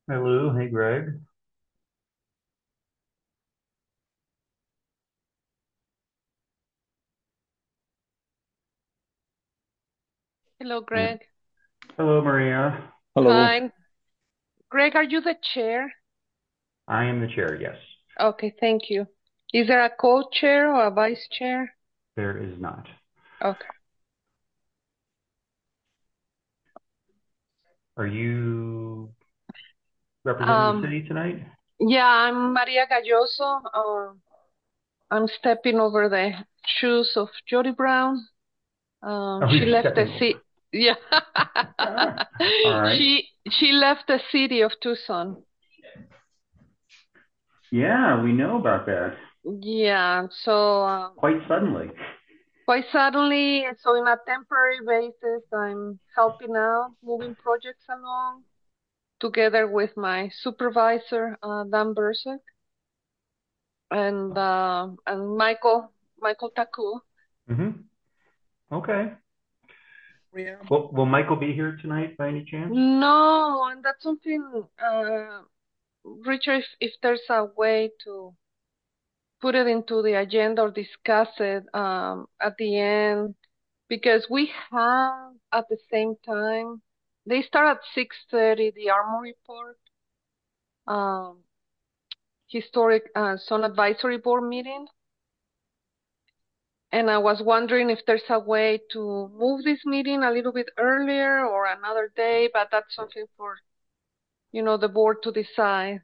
Hi Lou, hey Greg. Hello, Yeah. Greg. Hello Maria. Hello. Hi. Greg, are you the chair? I am the chair, yes. Okay, thank you. Is there a co-chair or a vice chair? There is not. Okay. Are you representing the Um, city tonight? yeah, I'm Maria Galloso. I'm stepping over the shoes of Jody Brown. Oh, She you're left the stepping over. city. Yeah. All right. She left the city of Tucson. Yeah, we know about that. Yeah, so Quite suddenly. quite suddenly, so in a temporary basis, I'm helping out, moving projects along, together with my supervisor, Dan Bursek, and Michael Taku. Mm-hmm. Okay. Yeah. Well, will Michael be here tonight by any chance? No, and that's something, Richard, if there's a way to put it into the agenda or discuss it at the end, because we have at the same time, they start at 6:30, the Armor Report, um, Historic Zone Advisory Board meeting. And I was wondering if there's a way to move this meeting a little bit earlier or another day, but that's something for, the board to decide.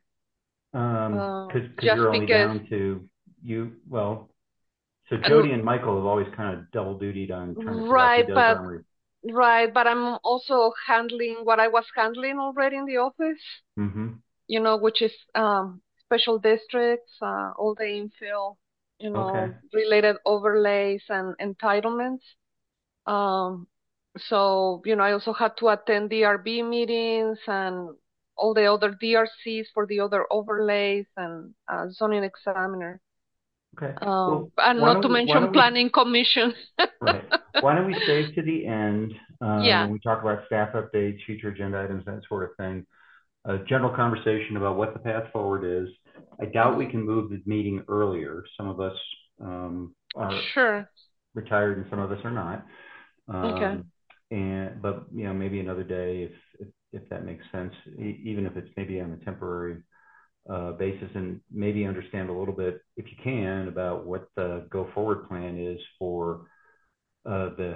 Because Just you're only because, down to you. Well, so and Jody and Michael have always kind of double dutied on trying to figure out who right, does but armory. right, but I'm also handling what I was handling already in the office, Mm-hmm. which is special districts, all the infill, Okay. related overlays and entitlements. Um, so, I also had to attend DRB meetings and all the other DRCs for the other overlays and zoning examiner. Okay. And not to Why mention don't we planning commission. Right. Why don't we save to the end when Yeah. we talk about staff updates, future agenda items, that sort of thing, a general conversation about what the path forward is. I doubt we Hmm. can move the meeting earlier. Some of us are Sure. retired and some of us are not. Okay. Um, but maybe another day if that makes sense, even if it's maybe on a temporary basis, and maybe understand a little bit, if you can, about what the go forward plan is for the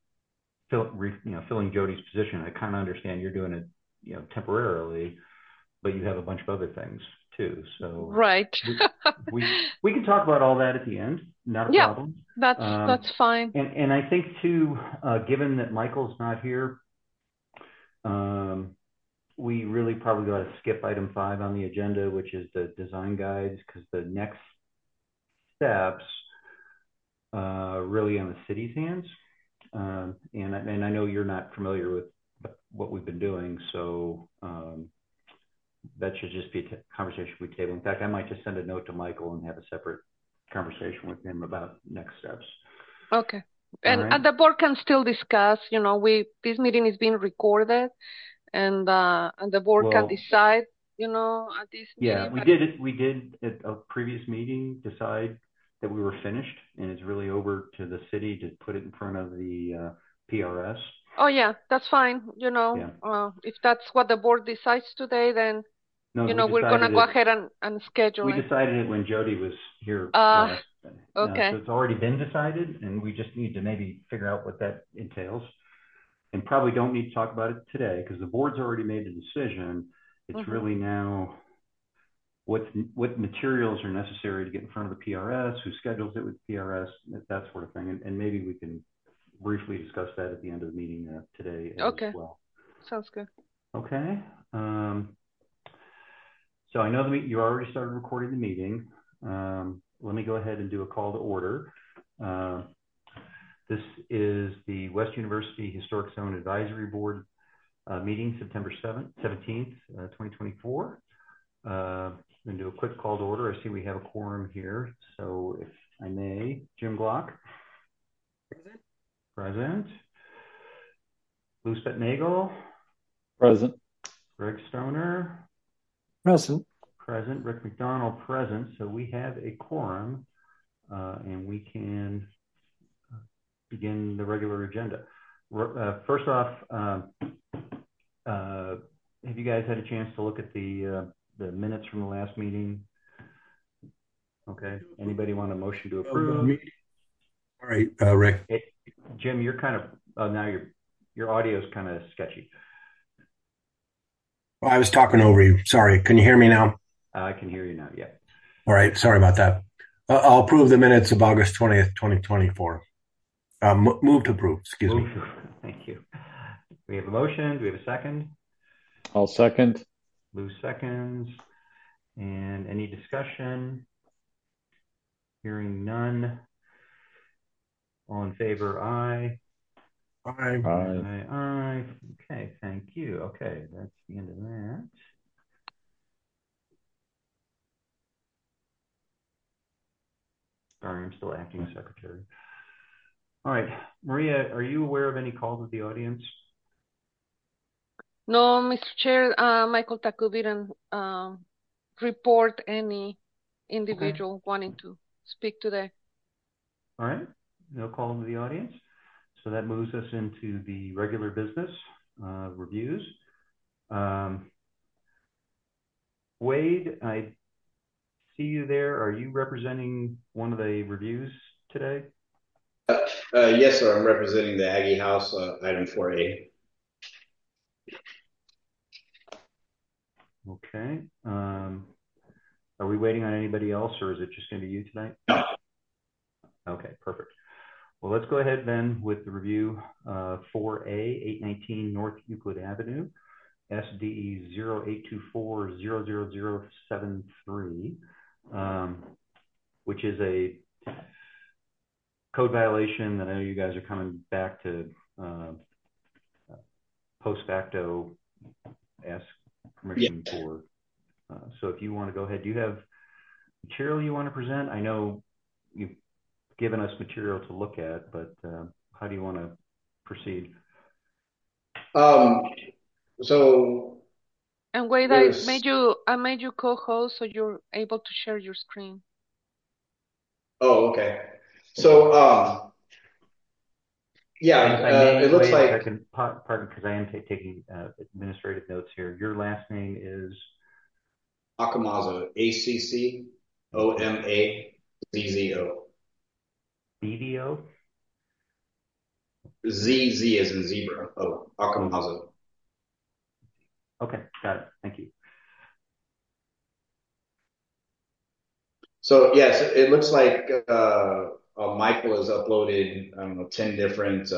filling Jody's position. I kind of understand you're doing it, temporarily, but you have a bunch of other things too. So Right. we we can talk about all that at the end. Not a Yeah, problem. that's fine. And I think too, given that Michael's not here, um, we really probably got to skip item 5 on the agenda, which is the design guides, because the next steps really on the city's hands. And I know you're not familiar with what we've been doing, so that should just be a conversation we table. In fact, I might just send a note to Michael and have a separate conversation with him about next steps. Okay. All And, right. and the board can still discuss, this meeting is being recorded and the board can Well, decide, at this yeah, meeting, we but did it. We did at a previous meeting decide that we were finished, and it's really over to the city to put it in front of the PRS. oh yeah, that's fine. Yeah. If that's what the board decides today, then, No, we're gonna go ahead and schedule we it. decided it when Jody was here Uh, last. So okay. it's already been decided, and we just need to maybe figure out what that entails. And probably don't need to talk about it today because the board's already made a decision. It's Mm-hmm. really now what materials are necessary to get in front of the PRS, who schedules it with PRS, that sort of thing. And maybe we can briefly discuss that at the end of the meeting today as Okay. well. Sounds good. Okay. So I know you already started recording the meeting. Let me go ahead and do a call to order. Uh, this is the West University Historic Zone Advisory Board meeting, September 17th, 2024. I'm going to do a quick call to order. I see we have a quorum here. So if I may, Jim Glock, present. Lou Nagel, Present. Greg Stoner, Present. Present. Rick McDonald, present. So we have a quorum, and we can begin the regular agenda. First off, have you guys had a chance to look at the minutes from the last meeting? Okay. Anybody want a motion to approve? All right, Rick. Hey, Jim, you're kind of now your audio is kind of sketchy. Well, I was talking over you. Sorry. Can you hear me now? I can hear you now. Yeah. All right. Sorry about that. I'll approve the minutes of August 20th, 2024. Move to approve. Excuse me. Thank you. We have a motion. Do we have a second? I'll second. Lou seconds. And any discussion? Hearing none. All in favor, aye. Aye. Aye. Aye. Okay, thank you. Okay, that's the end of that. Sorry, I'm still acting secretary. All right, Maria, are you aware of any calls of the audience? No, Mr. Chair, Michael Taku didn't report any individual wanting to speak today. All right, no call into the audience. So that moves us into the regular business reviews. Wade, I see you there. Are you representing one of the reviews today? Yes, sir. I'm representing the Aggie House, item 4A. Okay. Are we waiting on anybody else, or is it just going to be you tonight? No. Okay, perfect. Well, let's go ahead then with the review. 4A, 819 North Euclid Avenue, SDE 0824-00073, which is a code violation that I know you guys are coming back to post facto ask permission for. So if you want to go ahead, do you have material you want to present? I know you've given us material to look at, but how do you want to proceed? So. And Wade, I made you co-host, so you're able to share your screen. Oh, okay. So, yeah, it looks like. Pardon, because I am taking administrative notes here. Your last name is? Accomazzo, ACCOMAZZO. BVO? ZZ as in zebra. Oh, Accomazzo. Okay, got it. Thank you. So, yes, it looks like Michael has uploaded, I don't know, 10 different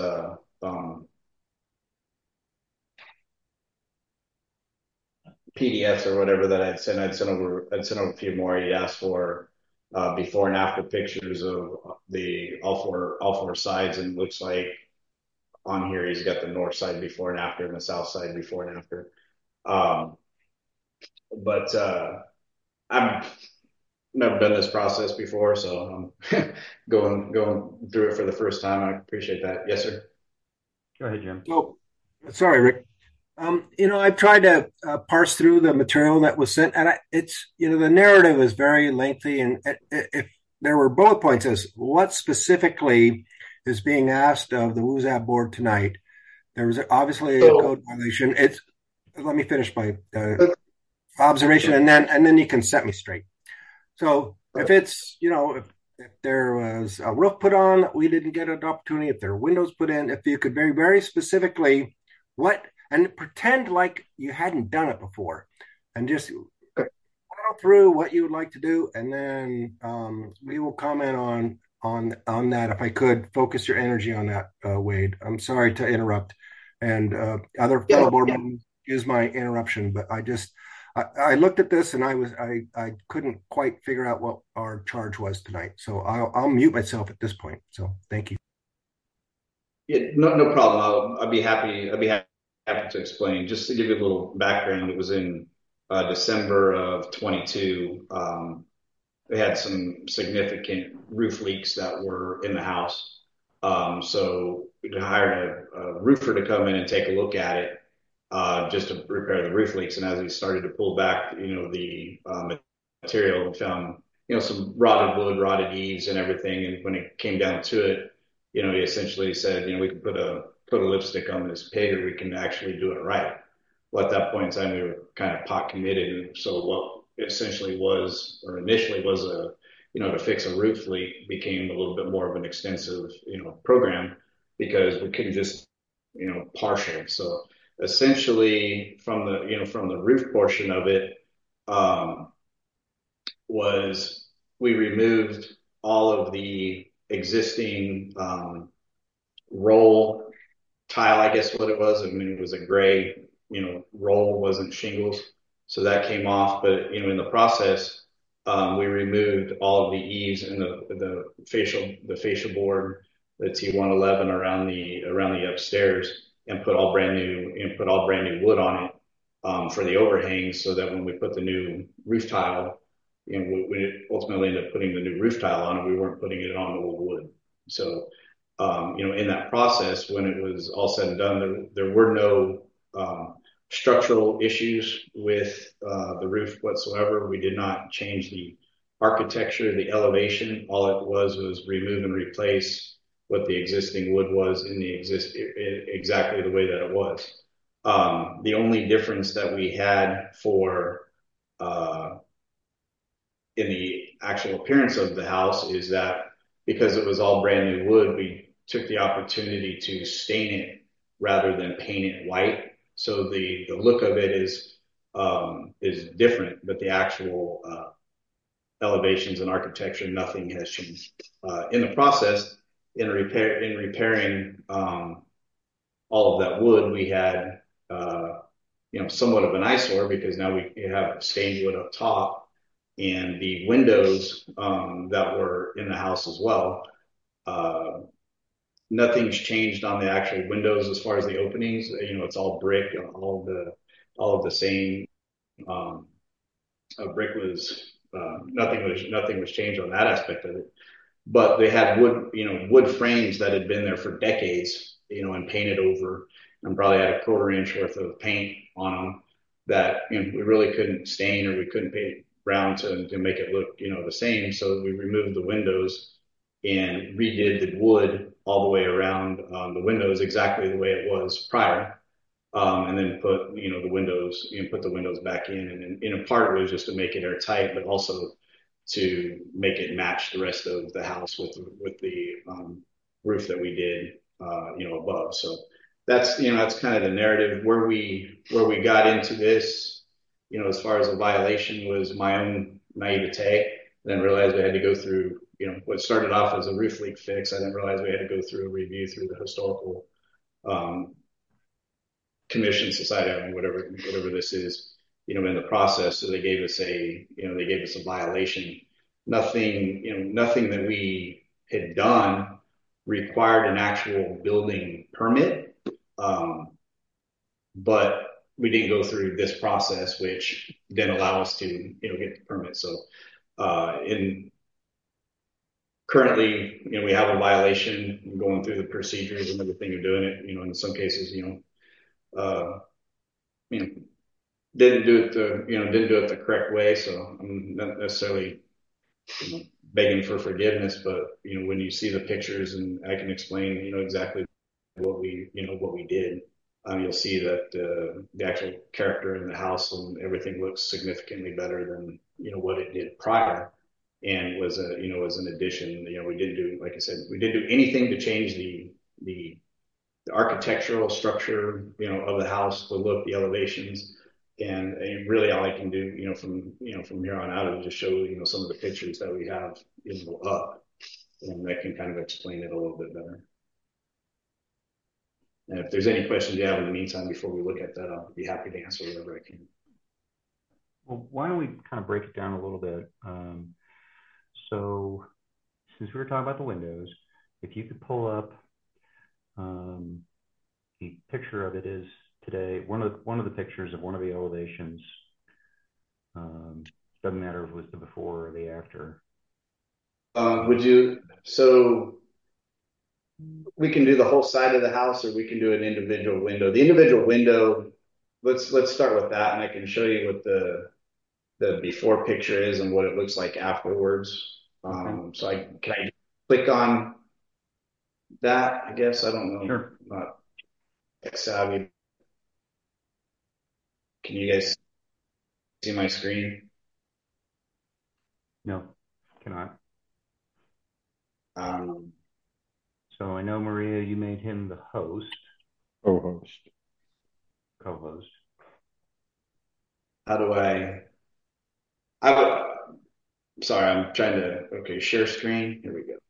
PDFs or whatever that I'd sent over a few more. He asked for before and after pictures of all four sides, and it looks like on here he's got the north side before and after and the south side before and after. But I've never done this process before, so I'm going through it for the first time. I appreciate that. Yes, sir. Go ahead, Jim. Oh, sorry, Rick. I've tried to parse through the material that was sent, and the narrative is very lengthy. And if there were bullet points as what specifically is being asked of the WUSAP board tonight, there was obviously a code violation. Let me finish my observation, and then you can set me straight. So if it's if there was a roof put on that we didn't get an opportunity, if there are windows put in, if you could very, very specifically and pretend like you hadn't done it before, and just go through what you would like to do, and then we will comment on that. If I could focus your energy on that, Wade. I'm sorry to interrupt, and other fellow board members use my interruption, but I looked at this and I couldn't quite figure out what our charge was tonight. So I'll mute myself at this point. So thank you. Yeah, no problem. I'll be happy to explain. Just to give you a little background, it was in December of 22. We had some significant roof leaks that were in the house. So we hired a roofer to come in and take a look at it. just to repair the roof leaks. And as we started to pull back, the material, we found, some rotted wood, rotted eaves and everything. And when it came down to it, he essentially said, we can put a lipstick on this pig, or we can actually do it right. Well, at that point in time, we were kind of pot committed. And so what essentially was, or initially was to fix a roof leak became a little bit more of an extensive, program, because we couldn't just, partial. So essentially from the roof portion of it, um, was we removed all of the existing, roll tile, I guess what it was. I mean, it was a gray, roll, wasn't shingles. So that came off. But, in the process, we removed all of the eaves and the fascia board, the T111 around the upstairs, and put all brand new wood on it, for the overhangs, so that when we put the new roof tile, we ultimately ended up putting the new roof tile on it. We weren't putting it on the old wood. So, in that process, when it was all said and done, there were no structural issues with the roof whatsoever. We did not change the architecture, the elevation. All it was remove and replace what the existing wood was exactly the way that it was. The only difference that we had in the actual appearance of the house is that, because it was all brand new wood, we took the opportunity to stain it rather than paint it white. So the look of it is different, but the actual elevations and architecture, nothing has changed. In the process, in repairing all of that wood, we had somewhat of an eyesore, because now we have stained wood up top, and the windows that were in the house as well. Nothing's changed on the actual windows as far as the openings. It's all brick, all of the same. Brick was nothing was changed on that aspect of it. But they had wood frames that had been there for decades, and painted over, and probably had a quarter-inch worth of paint on them that we really couldn't stain, or we couldn't paint brown to make it look the same. So we removed the windows and redid the wood all the way around the windows exactly the way it was prior, and then put the windows back in, and in a part it was just to make it airtight, but also to make it match the rest of the house with the roof that we did above. So that's kind of the narrative. Where we got into this, as far as a violation, was my own naivete. Then realized we had to go through what started off as a roof leak fix. I didn't realize we had to go through a review through the historical commission, society, I mean, whatever this is, in the process. So they gave us a violation. Nothing that we had done required an actual building permit. But we didn't go through this process, which didn't allow us to, get the permit. So, currently, we have a violation, going through the procedures and everything of doing it. In some cases, didn't do it the correct way. So I'm not necessarily, begging for forgiveness, but when you see the pictures, and I can explain, exactly what we did, you'll see that the actual character in the house and everything looks significantly better than what it did prior, and was an addition. We didn't do, like I said, we didn't do anything to change the architectural structure, of the house, the look, the elevations. And really all I can do, from here on out, is just show, some of the pictures that we have, up, and that can kind of explain it a little bit better. And if there's any questions you have in the meantime before we look at that, I'll be happy to answer whatever I can. Well, why don't we kind of break it down a little bit? So since we were talking about the windows, if you could pull up the picture of it is today, one of the pictures of one of the elevations, doesn't matter if it was the before or the after. So we can do the whole side of the house, or we can do an individual window. The individual window let's start with that, and I can show you what the before picture is and what it looks like afterwards. Okay. So can I click on that? I guess I don't know. Sure. I'm not tech savvy. Can you guys see my screen? No, cannot. Um, So I know, Maria, you made him the host, Co-host. co-host. how do I sorry, I'm trying to, okay, share screen. Here we go.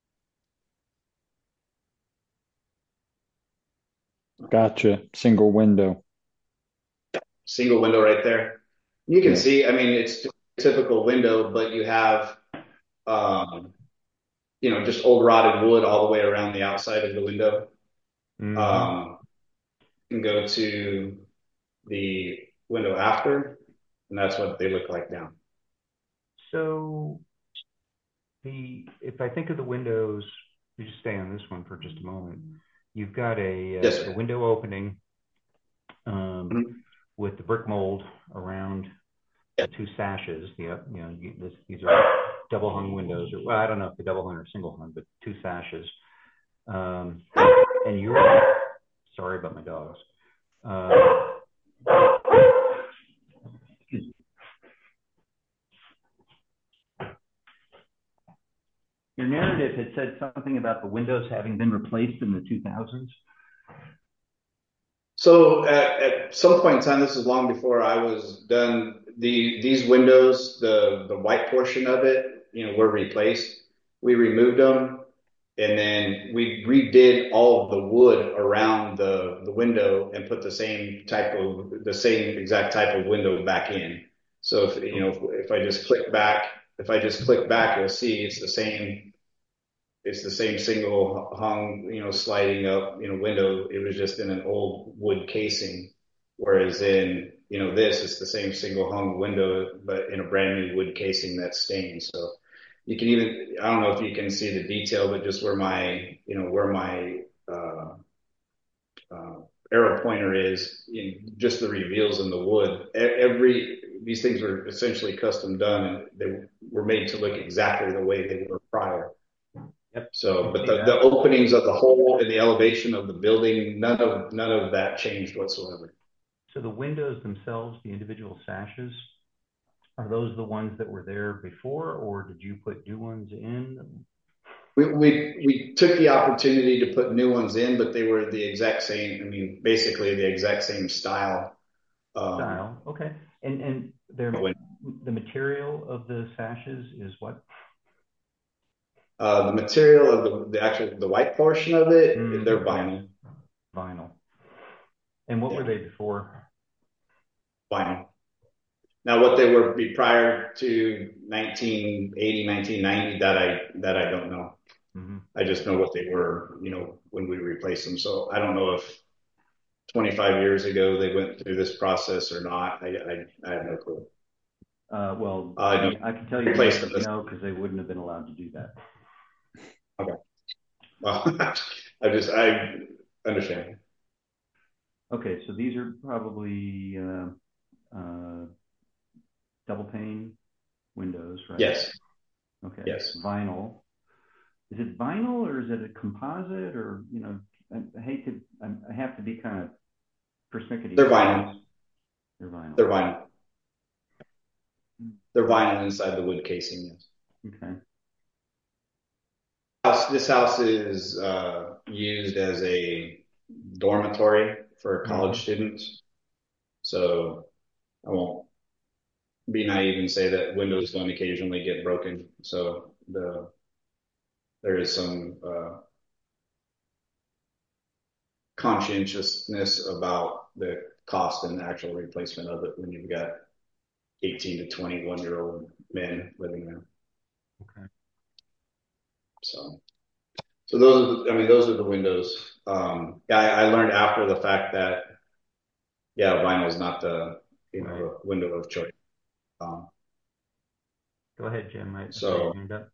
Gotcha. Single window. Single window right there. You can Yeah. see, I mean, it's a typical window, but you have, um, just old rotted wood all the way around the outside of the window. Mm-hmm. Um, you can go to the window after, and that's what they look like now. So if I think of the windows, you just stay on this one for just a moment. You've got Yes, a sir. window opening Mhm. with the brick mold around the two sashes. These are double hung windows, or well, I don't know if they're double hung or single hung, but two sashes. Um, and you're sorry about my dogs. Excuse me. Your narrative had said something about the windows having been replaced in the 2000s. So at some point in time, this is long before I was done. These windows, the white portion of it, were replaced. We removed them, and then we redid all of the wood around the window and put the same exact type of window back in. So if I just click back, you'll see it's the same single hung, sliding up, window. It was just in an old wood casing. Whereas in, this is the same single hung window, but in a brand new wood casing that's stained. So you can even, I don't know if you can see the detail, but just where my, uh, arrow pointer is, just the reveals in the wood. These things were essentially custom done, and they were made to look exactly the way they were prior. Yep. So, but See the that. openings of the hole and the elevation of the building, none of that changed whatsoever. So the windows themselves, the individual sashes, are those the ones that were there before, or did you put new ones in? We took the opportunity to put new ones in, but they were the exact same. I mean, basically the exact same style. Style. Okay. And the material of the sashes is what? The material of the white portion of it, they're Yes. vinyl. Vinyl. And what were Yeah, they before? vinyl. Now, what they were be prior to 1980, 1990, that I don't know. Mm-hmm. I just know what they were, when we replaced them. So I don't know if 25 years ago they went through this process or not. I have no clue. Well, I I can tell you replaced yes, them. no, because they wouldn't have been allowed to do that. Okay. Well, I understand. Okay, so these are probably uh, double pane windows, right? Yes. Okay. Yes. Vinyl. Is it vinyl or is it a composite or, I have to be kind of persnickety. They're vinyl. They're vinyl. They're vinyl. They're vinyl inside the wood casing. Yes. Okay. This house is used as a dormitory for college students. So I won't be naive and say that windows don't occasionally get broken. So there is some conscientiousness about the cost and the actual replacement of it when you've got 18 to 21-year-old men living there. Okay. So those are the windows. I learned after the fact that, vinyl is not the, Right. the window of choice. Go ahead, Jim. I saw So your hand up.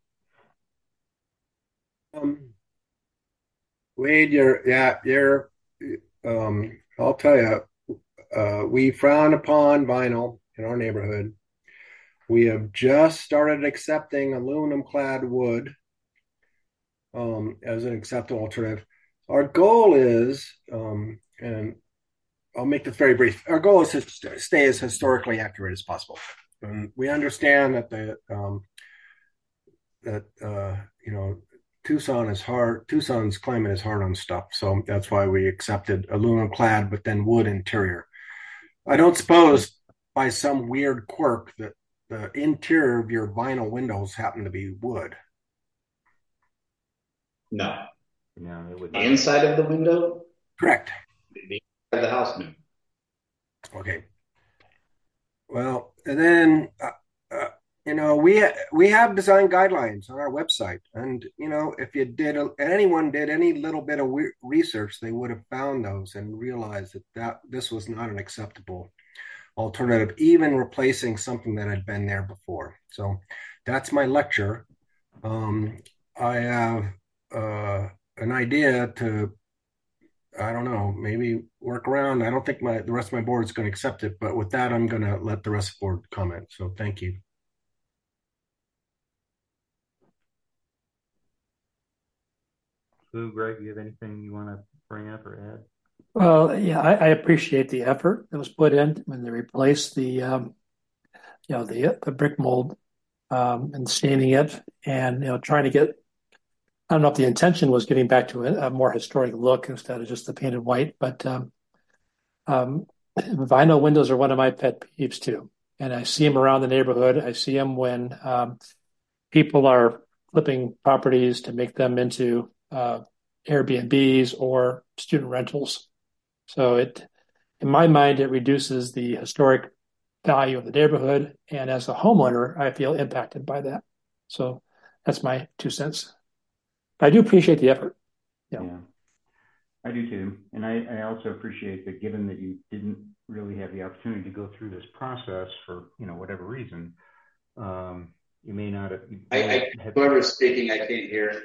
Wade, you're, I'll tell you, we frown upon vinyl in our neighborhood. We have just started accepting aluminum clad wood as an acceptable alternative. Our goal is, and I'll make this very brief. Our goal is to stay as historically accurate as possible. And we understand that Tucson is hard. Tucson's climate is hard on stuff, so that's why we accepted aluminum clad, but then wood interior. I don't suppose by some weird quirk that the interior of your vinyl windows happen to be wood. No. No, it would The not. inside of the window? Correct. The inside of the house, no. Okay. Well, and then we have design guidelines on our website, and if anyone did any little bit of research, they would have found those and realized that this was not an acceptable alternative, even replacing something that had been there before. So that's my lecture. I have an idea to, I don't know, maybe work around. I don't think the rest of my board is going to accept it, but with that, I'm going to let the rest of the board comment. So thank you. Lou, Greg, you have anything you want to bring up or add? Well, yeah, I appreciate the effort that was put in when they replaced the brick mold and staining it, and trying to get. I don't know if the intention was getting back to a more historic look instead of just the painted white, but vinyl windows are one of my pet peeves too, and I see them around the neighborhood. I see them when people are flipping properties to make them into Airbnbs or student rentals. So in my mind, it reduces the historic value of the neighborhood. And as a homeowner, I feel impacted by that. So that's my 2 cents. I do appreciate the effort. Yeah, I do too. And I also appreciate that, given that you didn't really have the opportunity to go through this process for, whatever reason, you may not have. Whoever's speaking, I can't hear.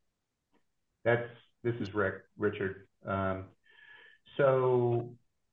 This is Richard. So,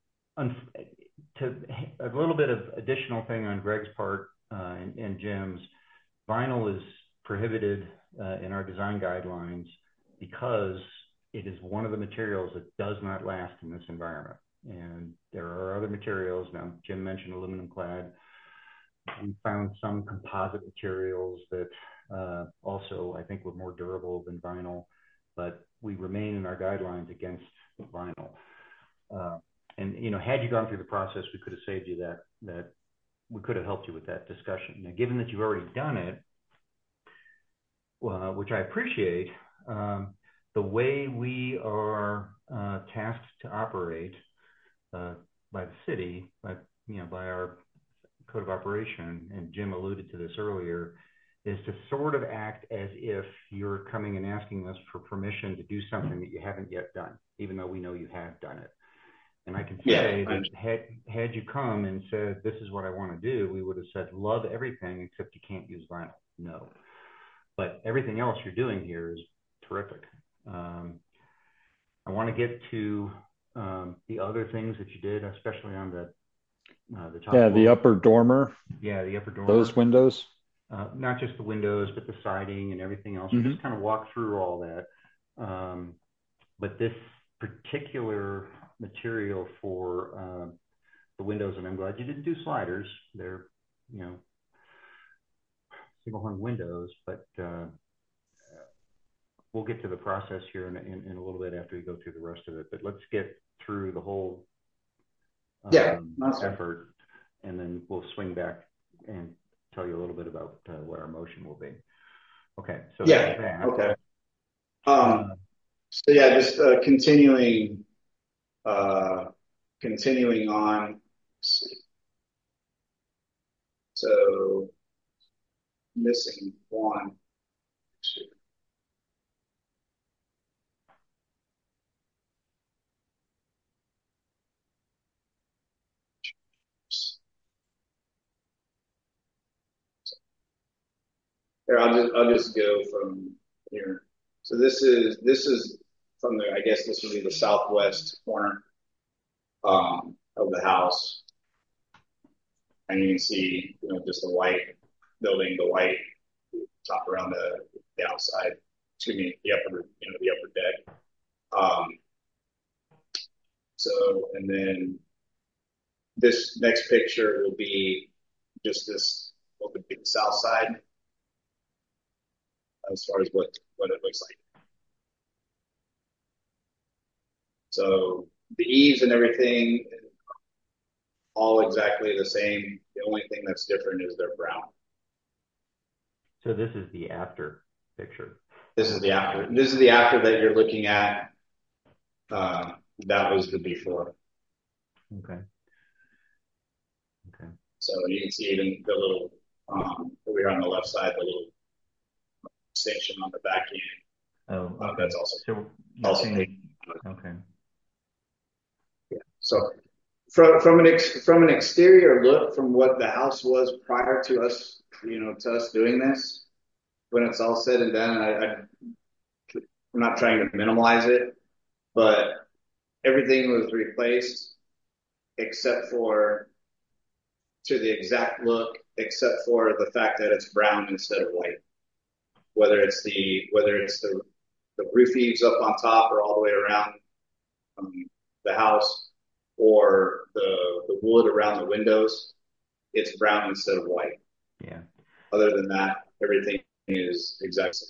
to a little bit of additional thing on Greg's part and Jim's, vinyl is prohibited in our design guidelines because it is one of the materials that does not last in this environment. And there are other materials. Now, Jim mentioned aluminum clad. We found some composite materials that also, I think, were more durable than vinyl, but we remain in our guidelines against vinyl. And had you gone through the process, we could have saved you that we could have helped you with that discussion. Now, given that you've already done it, which I appreciate, the way we are tasked to operate by the city, by our code of operation, and Jim alluded to this earlier, is to sort of act as if you're coming and asking us for permission to do something that you haven't yet done, even though we know you have done it. And I can say that had you come and said, this is what I want to do, we would have said, love everything except you can't use vinyl. No. But everything else you're doing here is terrific. I want to get to the other things that you did, especially on the top. Yeah, the upper dormer. Yeah, the upper dormer. Those windows. Not just the windows, but the siding and everything else. Mm-hmm. Just kind of walk through all that. But this particular material for the windows, and I'm glad you didn't do sliders. They're, single hung windows, but we'll get to the process here in a little bit after we go through the rest of it. But let's get through the whole effort, and then we'll swing back and tell you a little bit about what our motion will be. Okay. So okay. So yeah, just continuing on. So missing one. Here, I'll just go from here. So this is from I guess this would be the southwest corner of of the house, and you can see, just the white building, the white top around the outside. Excuse me, the upper deck. Um, and then this next picture will be just what would be the south side, as far as what it looks like. So the eaves and everything, all exactly the same. The only thing that's different is they're brown. So this is the after picture. This is the after. This is the after that you're looking at. That was the before. Okay. So you can see even the little, over here on the left side, the little extension on the back end. Oh, okay. That's also okay. Yeah. So from an exterior look, from what the house was prior to us, to us doing this, when it's all said and done, I'm not trying to minimize it, but everything was replaced except for, to the exact look, except for the fact that it's brown instead of white. Whether it's the roof eaves up on top or all the way around the house, or the wood around the windows, it's brown instead of white. Yeah. Other than that, everything is exactly.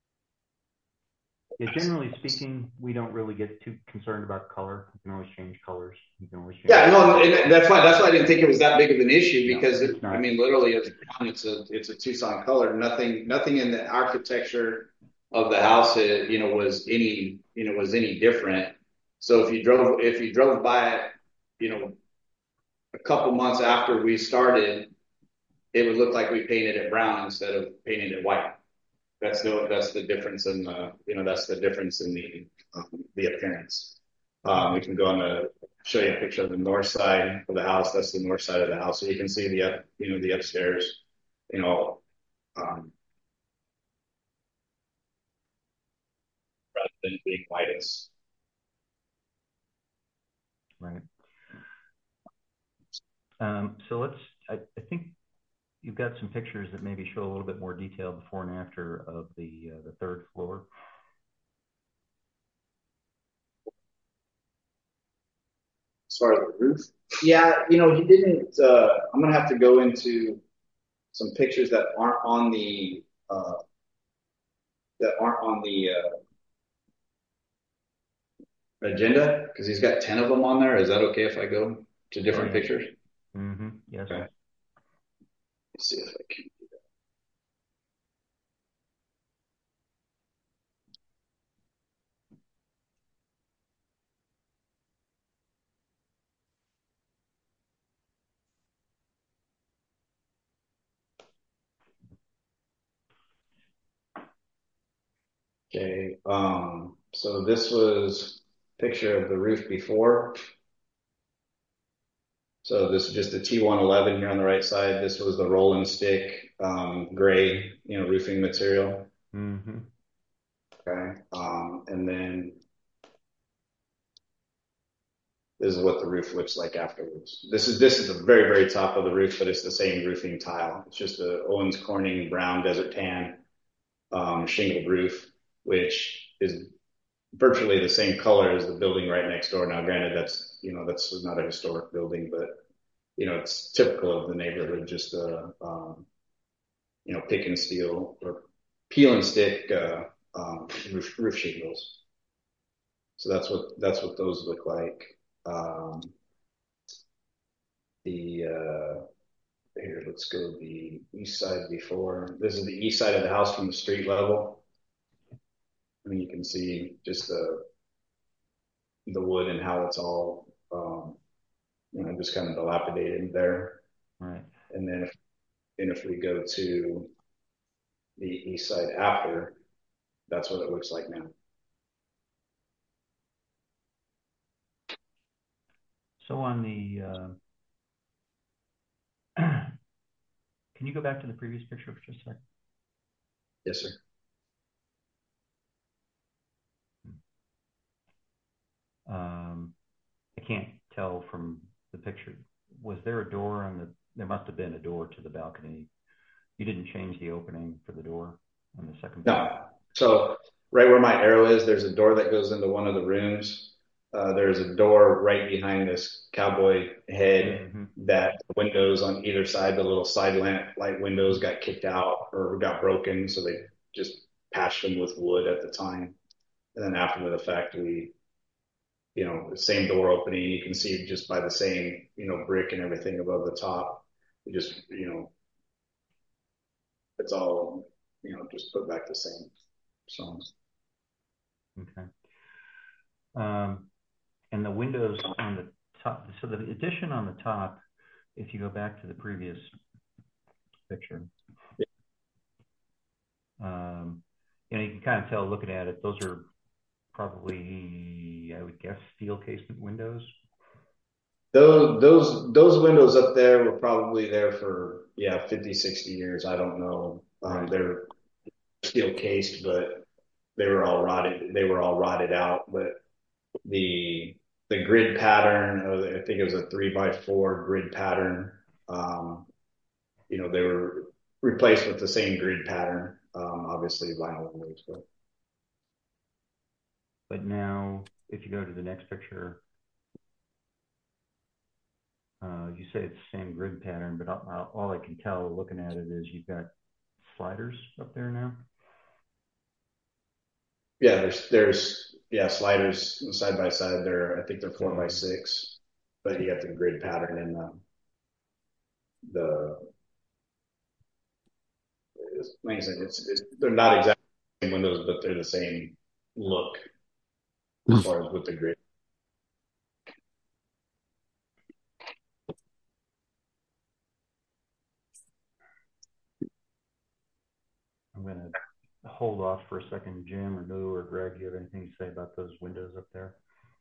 Yeah, generally speaking, we don't really get too concerned about color. You can always change colors. Yeah, no, and that's why I didn't think it was that big of an issue, because literally, it's a Tucson color. Nothing in the architecture of the house, was any different. So if you drove by it, a couple months after we started, it would look like we painted it brown instead of painting it white. That's the difference in the appearance. We can go on to show you a picture of the north side of the house. That's the north side of the house, so you can see the upstairs. Rather than being white, it's right. So I think you've got some pictures that maybe show a little bit more detail before and after of the third floor. As far as the roof, yeah, he didn't. I'm gonna have to go into some pictures that aren't on the agenda, because he's got 10 of them on there. Is that okay if I go to different pictures? Mm-hmm. Yes. Okay. Let's see if I can do that. Okay. So this was a picture of the roof before. So this is just the T111 here on the right side. This was the roll and stick gray, roofing material. Mm-hmm. Okay. And then this is what the roof looks like afterwards. This is the very, very top of the roof, but it's the same roofing tile. It's just the Owens Corning brown desert tan shingled roof, which is virtually the same color as the building right next door. Now, granted, that's not a historic building, but it's typical of the neighborhood. Just the pick and steel or peel and stick roof shingles. So that's what those look like. Here, let's go the east side before. This is the east side of the house from the street level. I mean, you can see just the wood and how it's all, just kind of dilapidated there. Right. And then if we go to the east side after, that's what it looks like now. So on the, can you go back to the previous picture for just a second? Yes, sir. I can't tell from the picture, was there a door on the? There must have been a door to the balcony. You didn't change the opening for the door on the second floor? No. So right where my arrow is, there's a door that goes into one of the rooms. There's a door right behind this cowboy head that the windows on either side, the little side light windows got kicked out or got broken. So they just patched them with wood at the time. And then after the fact, we, the same door opening, you can see just by the same, brick and everything above the top. We just, it's all, just put back the same. So. Okay. And the windows on the top, so the addition on the top, if you go back to the previous picture, you can kind of tell looking at it, those are probably, I would guess, steel casement windows. Those windows up there were probably there for 50, 60 years. I don't know. Right. They're steel cased, but they were all rotted. They were all rotted out. But the grid pattern, I think it was a 3x4 grid pattern. They were replaced with the same grid pattern. Obviously vinyl windows, but now if you go to the next picture, you say it's the same grid pattern, but all I can tell looking at it is you've got sliders up there now. Yeah, there's sliders side by side. I think they're 4x6, but you got the grid pattern in like I said, they're not exactly the same windows, but they're the same look as far as with the grid. I'm going to hold off for a second. Jim or Lou or Greg, do you have anything to say about those windows up there?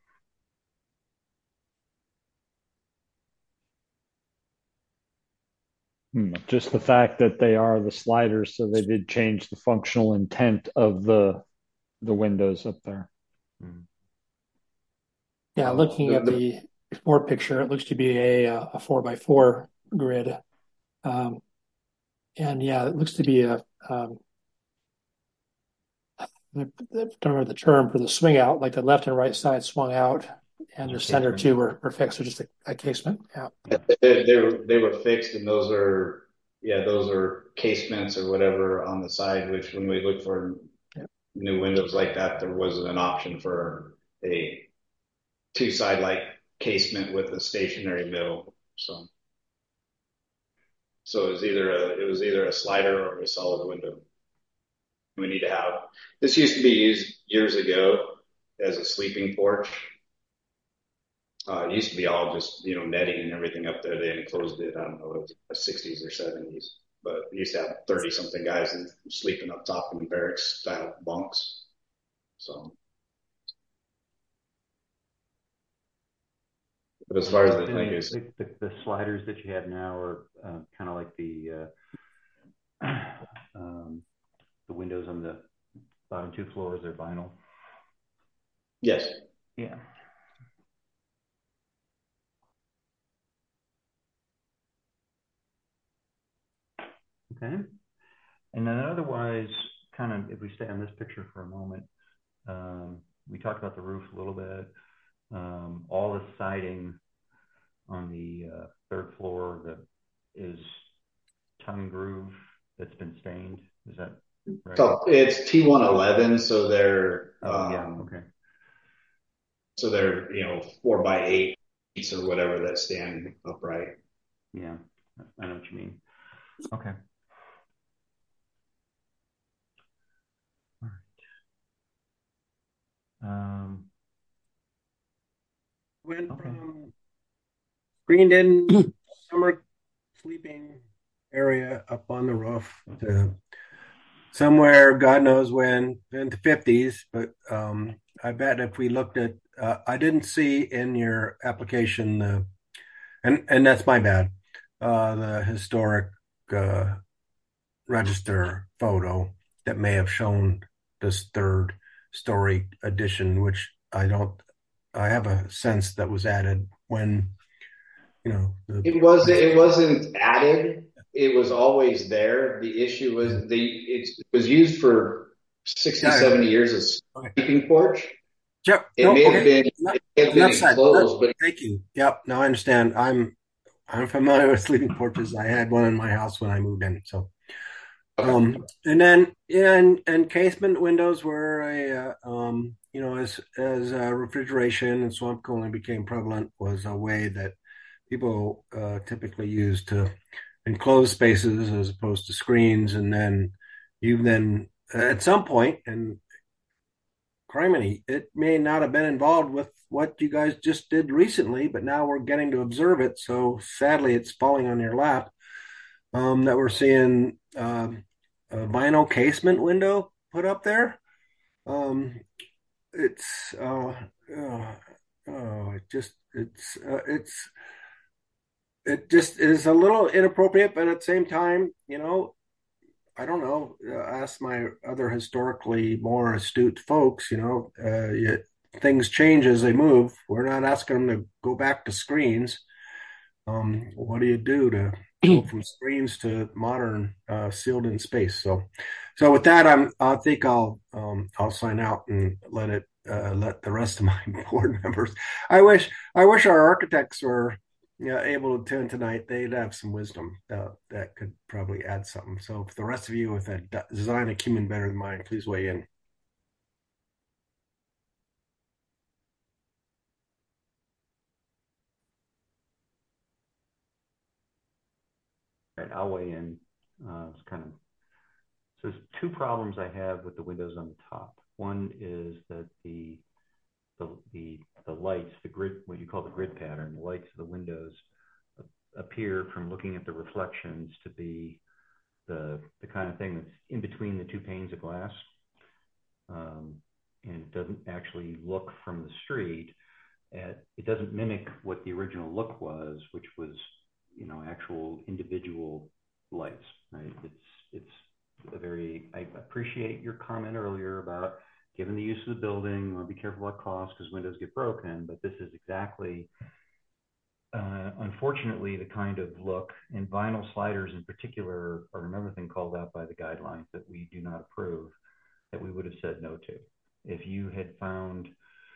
Just the fact that they are the sliders, so they did change the functional intent of the windows up there. Yeah, looking at the before picture, it looks to be a 4x4 grid. And yeah, it looks to be I don't remember the term for the swing out, like the left and right side swung out, and the center two were fixed, so just a casement. Yeah, they were fixed, and those are casements or whatever on the side. Which when we look for new windows like that, there was an option for a two side light casement with a stationary middle. So it was either a slider or a solid window. We need to have this used to be used years ago as a sleeping porch. It used to be all just netting and everything up there. They enclosed it. I don't know, it was the 60s or 70s, but we used to have 30 something guys sleeping up top in barracks style bunks. So, but as far as the thing is, the sliders that you have now are kind of like the windows on the bottom two floors are vinyl. Yes. Yeah. Okay. And then otherwise, kind of, if we stay on this picture for a moment, we talked about the roof a little bit. All the siding on the third floor that is tongue groove that's been stained. Is that right? So it's T111, so they're okay. So they're 4x8 or whatever that stand upright. Yeah, I know what you mean. Okay. All right. Went from screened in summer sleeping area up on the roof to somewhere, God knows when, in the 50s. But I bet if we looked at, I didn't see in your application, and that's my bad, the historic register photo that may have shown this third story addition, which I have a sense that was added when It wasn't added. It was always there. The issue was it was used for 60, 70 years as a sleeping porch. Yep. It may have been enclosed, but thank you. Yep. Now I understand. I'm familiar with sleeping porches. I had one in my house when I moved in. So, and then and casement windows were as refrigeration and swamp cooling became prevalent, was a way that people typically use to enclose spaces as opposed to screens. And then at some point, and criminy, it may not have been involved with what you guys just did recently, but now we're getting to observe it. So sadly, it's falling on your lap. That we're seeing a vinyl casement window put up there. It's it just is a little inappropriate, but at the same time, I don't know. Ask my other historically more astute folks. Things change as they move. We're not asking them to go back to screens. What do you do to go from screens to modern sealed in space? So with that, I think I'll sign out and let the rest of my board members. I wish our architects were able to attend tonight. They'd have some wisdom that could probably add something. So if the rest of you with a design acumen better than mine, please weigh in. All right, I'll weigh in. So there's two problems I have with the windows on the top. One is that the lights, the grid, what you call the grid pattern, the lights of the windows appear from looking at the reflections to be the kind of thing that's in between the two panes of glass. And it doesn't actually look from the street. It doesn't mimic what the original look was, which was, actual individual lights, right? I appreciate your comment earlier about given the use of the building, you want to be careful what costs because windows get broken, but this is exactly, unfortunately, the kind of look, and vinyl sliders in particular are another thing called out by the guidelines that we do not approve, that we would have said no to. If you had found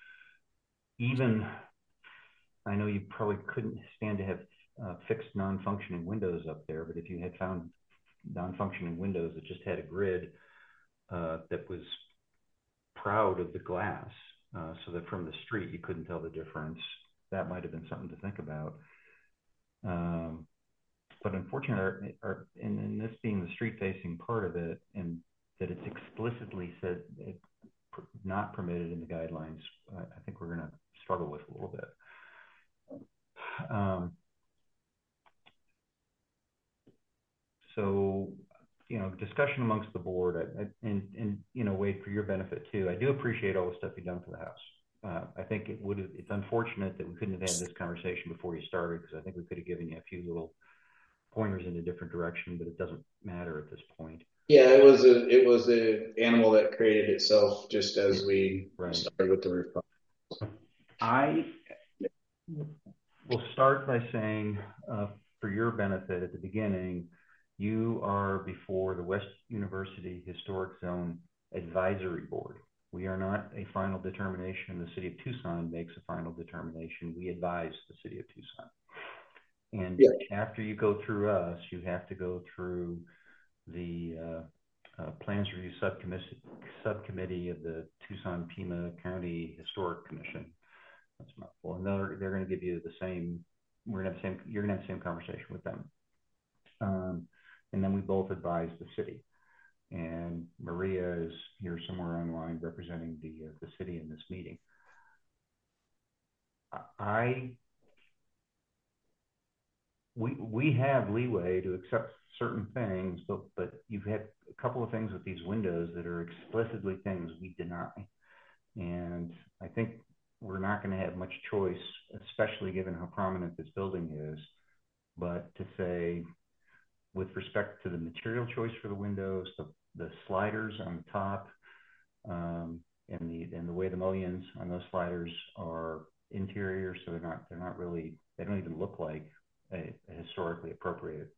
I know you probably couldn't stand to have fixed non-functioning windows up there, but if you had found non-functioning windows that just had a grid that was proud of the glass, so that from the street you couldn't tell the difference, that might have been something to think about. But unfortunately, and this being the street-facing part of it, and that it's explicitly said it's not permitted in the guidelines, I think we're going to struggle with a little bit. So, discussion amongst the board, and Wade, for your benefit too, I do appreciate all the stuff you've done for the house. I think it's unfortunate that we couldn't have had this conversation before you started, because I think we could have given you a few little pointers in a different direction, but it doesn't matter at this point. Yeah, it was a animal that created itself just as we started with the roof. I will start by saying, for your benefit at the beginning, you are before the West University Historic Zone Advisory Board. We are not a final determination. The City of Tucson makes a final determination. We advise the City of Tucson. And after you go through us, you have to go through the Plans Review Subcommittee of the Tucson-Pima County Historic Commission. That's a mouthful. And they're going to give you the same. You're going to have the same conversation with them. And then we both advise the city. And Maria is here somewhere online representing the city in this meeting. We have leeway to accept certain things, but you've had a couple of things with these windows that are explicitly things we deny. And I think we're not going to have much choice, especially given how prominent this building is, but to say, with respect to the material choice for the windows, the sliders on the top, and the way the mullions on those sliders are interior, so they're not really, they don't even look like a historically appropriate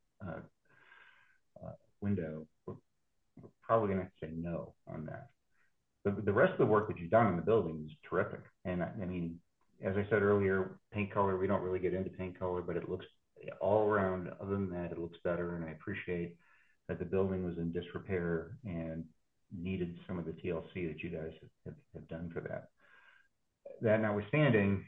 window. We're probably going to have to say no on that. The rest of the work that you've done in the building is terrific. And I mean, as I said earlier, paint color, we don't really get into paint color, but it looks all around, other than that, it looks better. And I appreciate that the building was in disrepair and needed some of the TLC that you guys have done for that. That notwithstanding,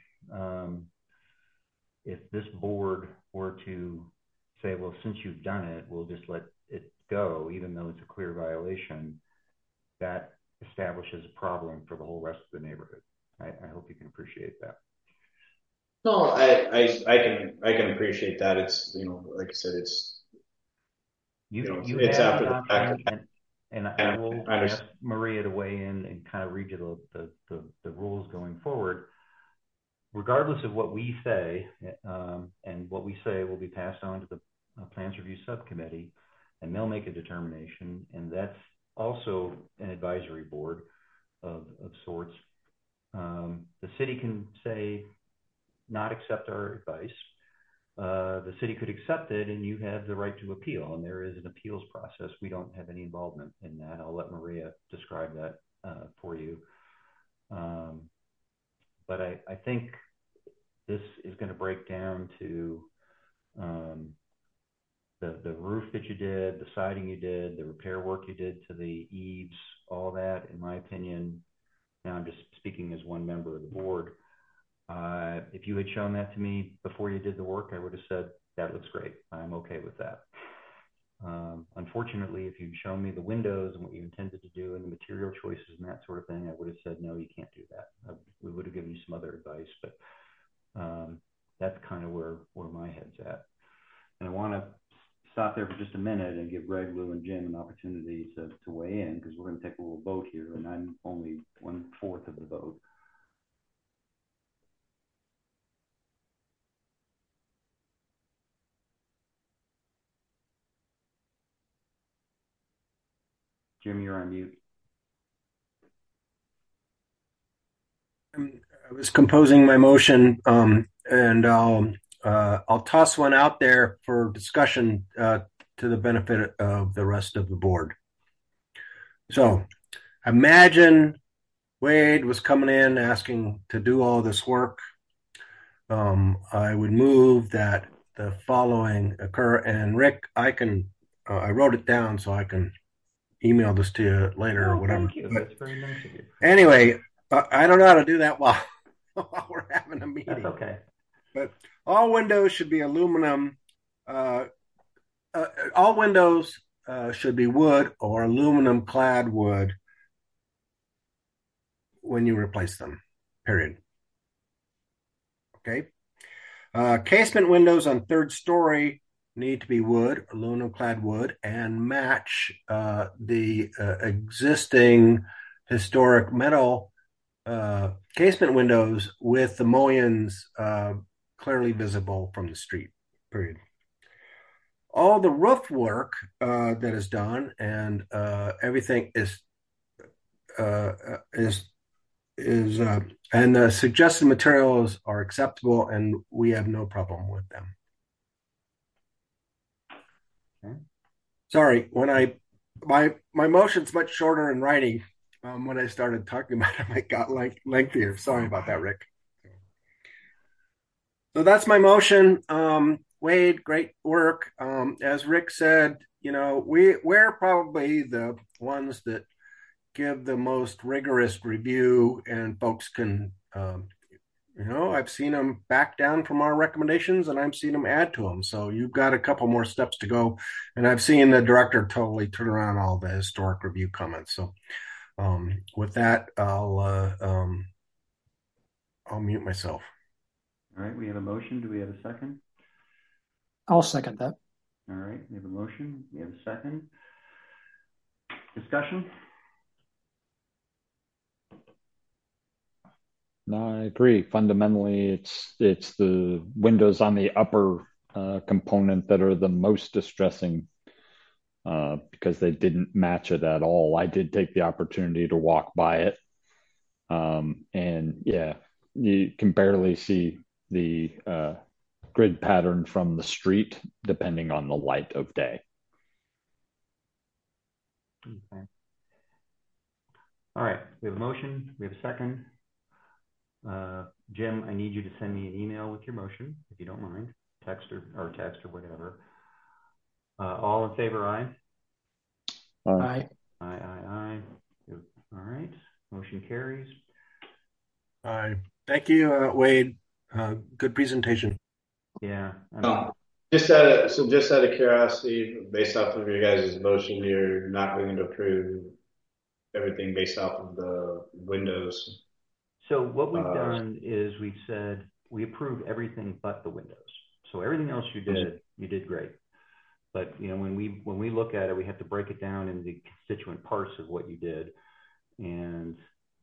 if this board were to say, well, since you've done it, we'll just let it go, even though it's a clear violation, that establishes a problem for the whole rest of the neighborhood. I hope you can appreciate that. No, I can appreciate that. It's, like I said, it's it's after the fact. And I will ask Maria to weigh in and kind of read you the rules going forward. Regardless of what we say, and what we say will be passed on to the Plans Review Subcommittee, and they'll make a determination, and that's also an advisory board of sorts. The city can say, not accept our advice. The city could accept it, and you have the right to appeal, and there is an appeals process. We don't have any involvement in that. I'll let Maria describe that for you. But I think this is going to break down to the roof that you did, the siding you did, the repair work you did to the eaves, all that, in my opinion. Now I'm just speaking as one member of the board. If you had shown that to me before you did the work, I would have said, that looks great. I'm okay with that. Unfortunately, if you'd shown me the windows and what you intended to do and the material choices and that sort of thing, I would have said, no, you can't do that. We would have given you some other advice, but that's kind of where my head's at. And I want to stop there for just a minute and give Greg, Lou, and Jim an opportunity to weigh in, because we're going to take a little vote here, and I'm only 1/4 of the vote. Jim, you're on mute. I was composing my motion, and I'll toss one out there for discussion to the benefit of the rest of the board. So imagine Wade was coming in asking to do all this work. I would move that the following occur. And Rick, I wrote it down so I can email this to you later or whatever. Thank you. That's very nice of you. Anyway, I don't know how to do that while we're having a meeting. That's okay. But all windows should be aluminum. All windows should be wood or aluminum clad wood when you replace them, period. Okay. Casement windows on third story need to be wood, aluminum clad wood, and match the existing historic metal casement windows with the mullions clearly visible from the street, period. All the roof work that is done and everything is and the suggested materials are acceptable, and we have no problem with them. Okay. Sorry, when my motion's much shorter in writing. When I started talking about it, it got lengthier. Sorry about that, Rick. So that's my motion. Wade, great work. As Rick said, we're probably the ones that give the most rigorous review, and folks can, I've seen them back down from our recommendations, and I've seen them add to them. So you've got a couple more steps to go. And I've seen the director totally turn around all the historic review comments. So with that, I'll mute myself. All right, we have a motion. Do we have a second? I'll second that. All right, we have a motion. We have a second. Discussion? No, I agree. Fundamentally, it's the windows on the upper component that are the most distressing because they didn't match it at all. I did take the opportunity to walk by it. And yeah, you can barely see the grid pattern from the street, depending on the light of day. Okay. All right, we have a motion, we have a second. Jim, I need you to send me an email with your motion, if you don't mind, text or whatever. All in favor, aye? Aye. Aye. All right, motion carries. Aye. Thank you, Wade. Good presentation. Yeah. Just out of curiosity, based off of your guys' motion, you're not going to approve everything based off of the windows. So what we've done is we've said we approve everything but the windows. So everything else you did great. But when we look at it, we have to break it down into the constituent parts of what you did. And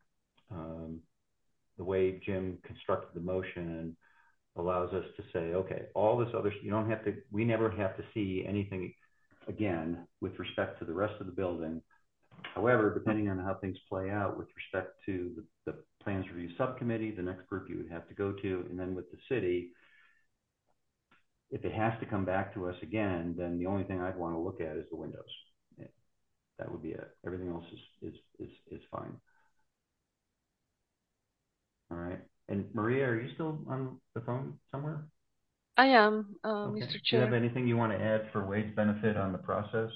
the way Jim constructed the motion allows us to say, okay, all this other, we never have to see anything again with respect to the rest of the building. However, depending on how things play out with respect to the plans review subcommittee, the next group you would have to go to, and then with the city, if it has to come back to us again, then the only thing I'd want to look at is the windows. Yeah, that would be it. Everything else is fine. All right. And Maria, are you still on the phone somewhere? I am, Okay. Mr. Do you Chair. have anything you want to add for Wade's benefit on the process?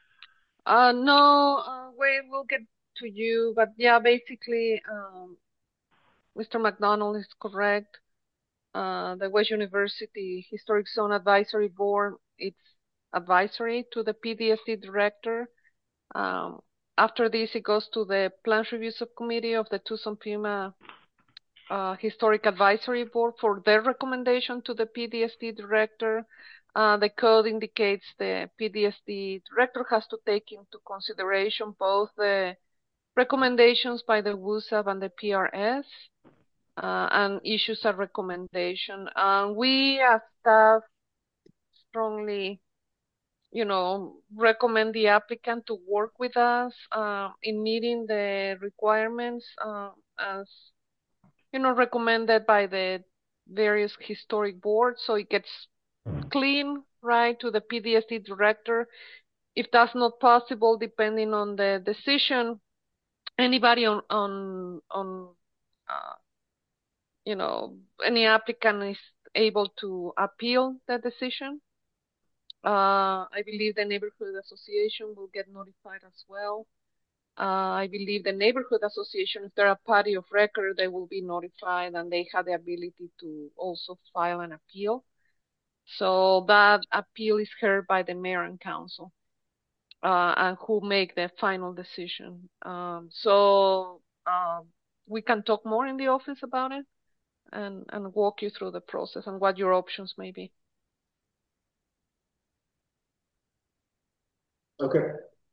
No, Wade, we'll get to you, but yeah, basically, Mr. McDonald is correct. The West University Historic Zone Advisory Board, it's advisory to the PDSD director. After this, it goes to the Plan Review Subcommittee of the Tucson-Pima Historic Advisory Board for their recommendation to the PDSD director. The code indicates the PDSD director has to take into consideration both the recommendations by the WUSAB and the PRS and issues a recommendation. We as staff strongly, recommend the applicant to work with us in meeting the requirements as recommended by the various historic boards, so it gets clean, right, to the PDSD director. If that's not possible, depending on the decision, anybody any applicant is able to appeal the decision. I believe the neighborhood association will get notified as well. I believe the neighborhood association, if they're a party of record, they will be notified and they have the ability to also file an appeal. So that appeal is heard by the mayor and council and who make the final decision. We can talk more in the office about it and walk you through the process and what your options may be. Okay.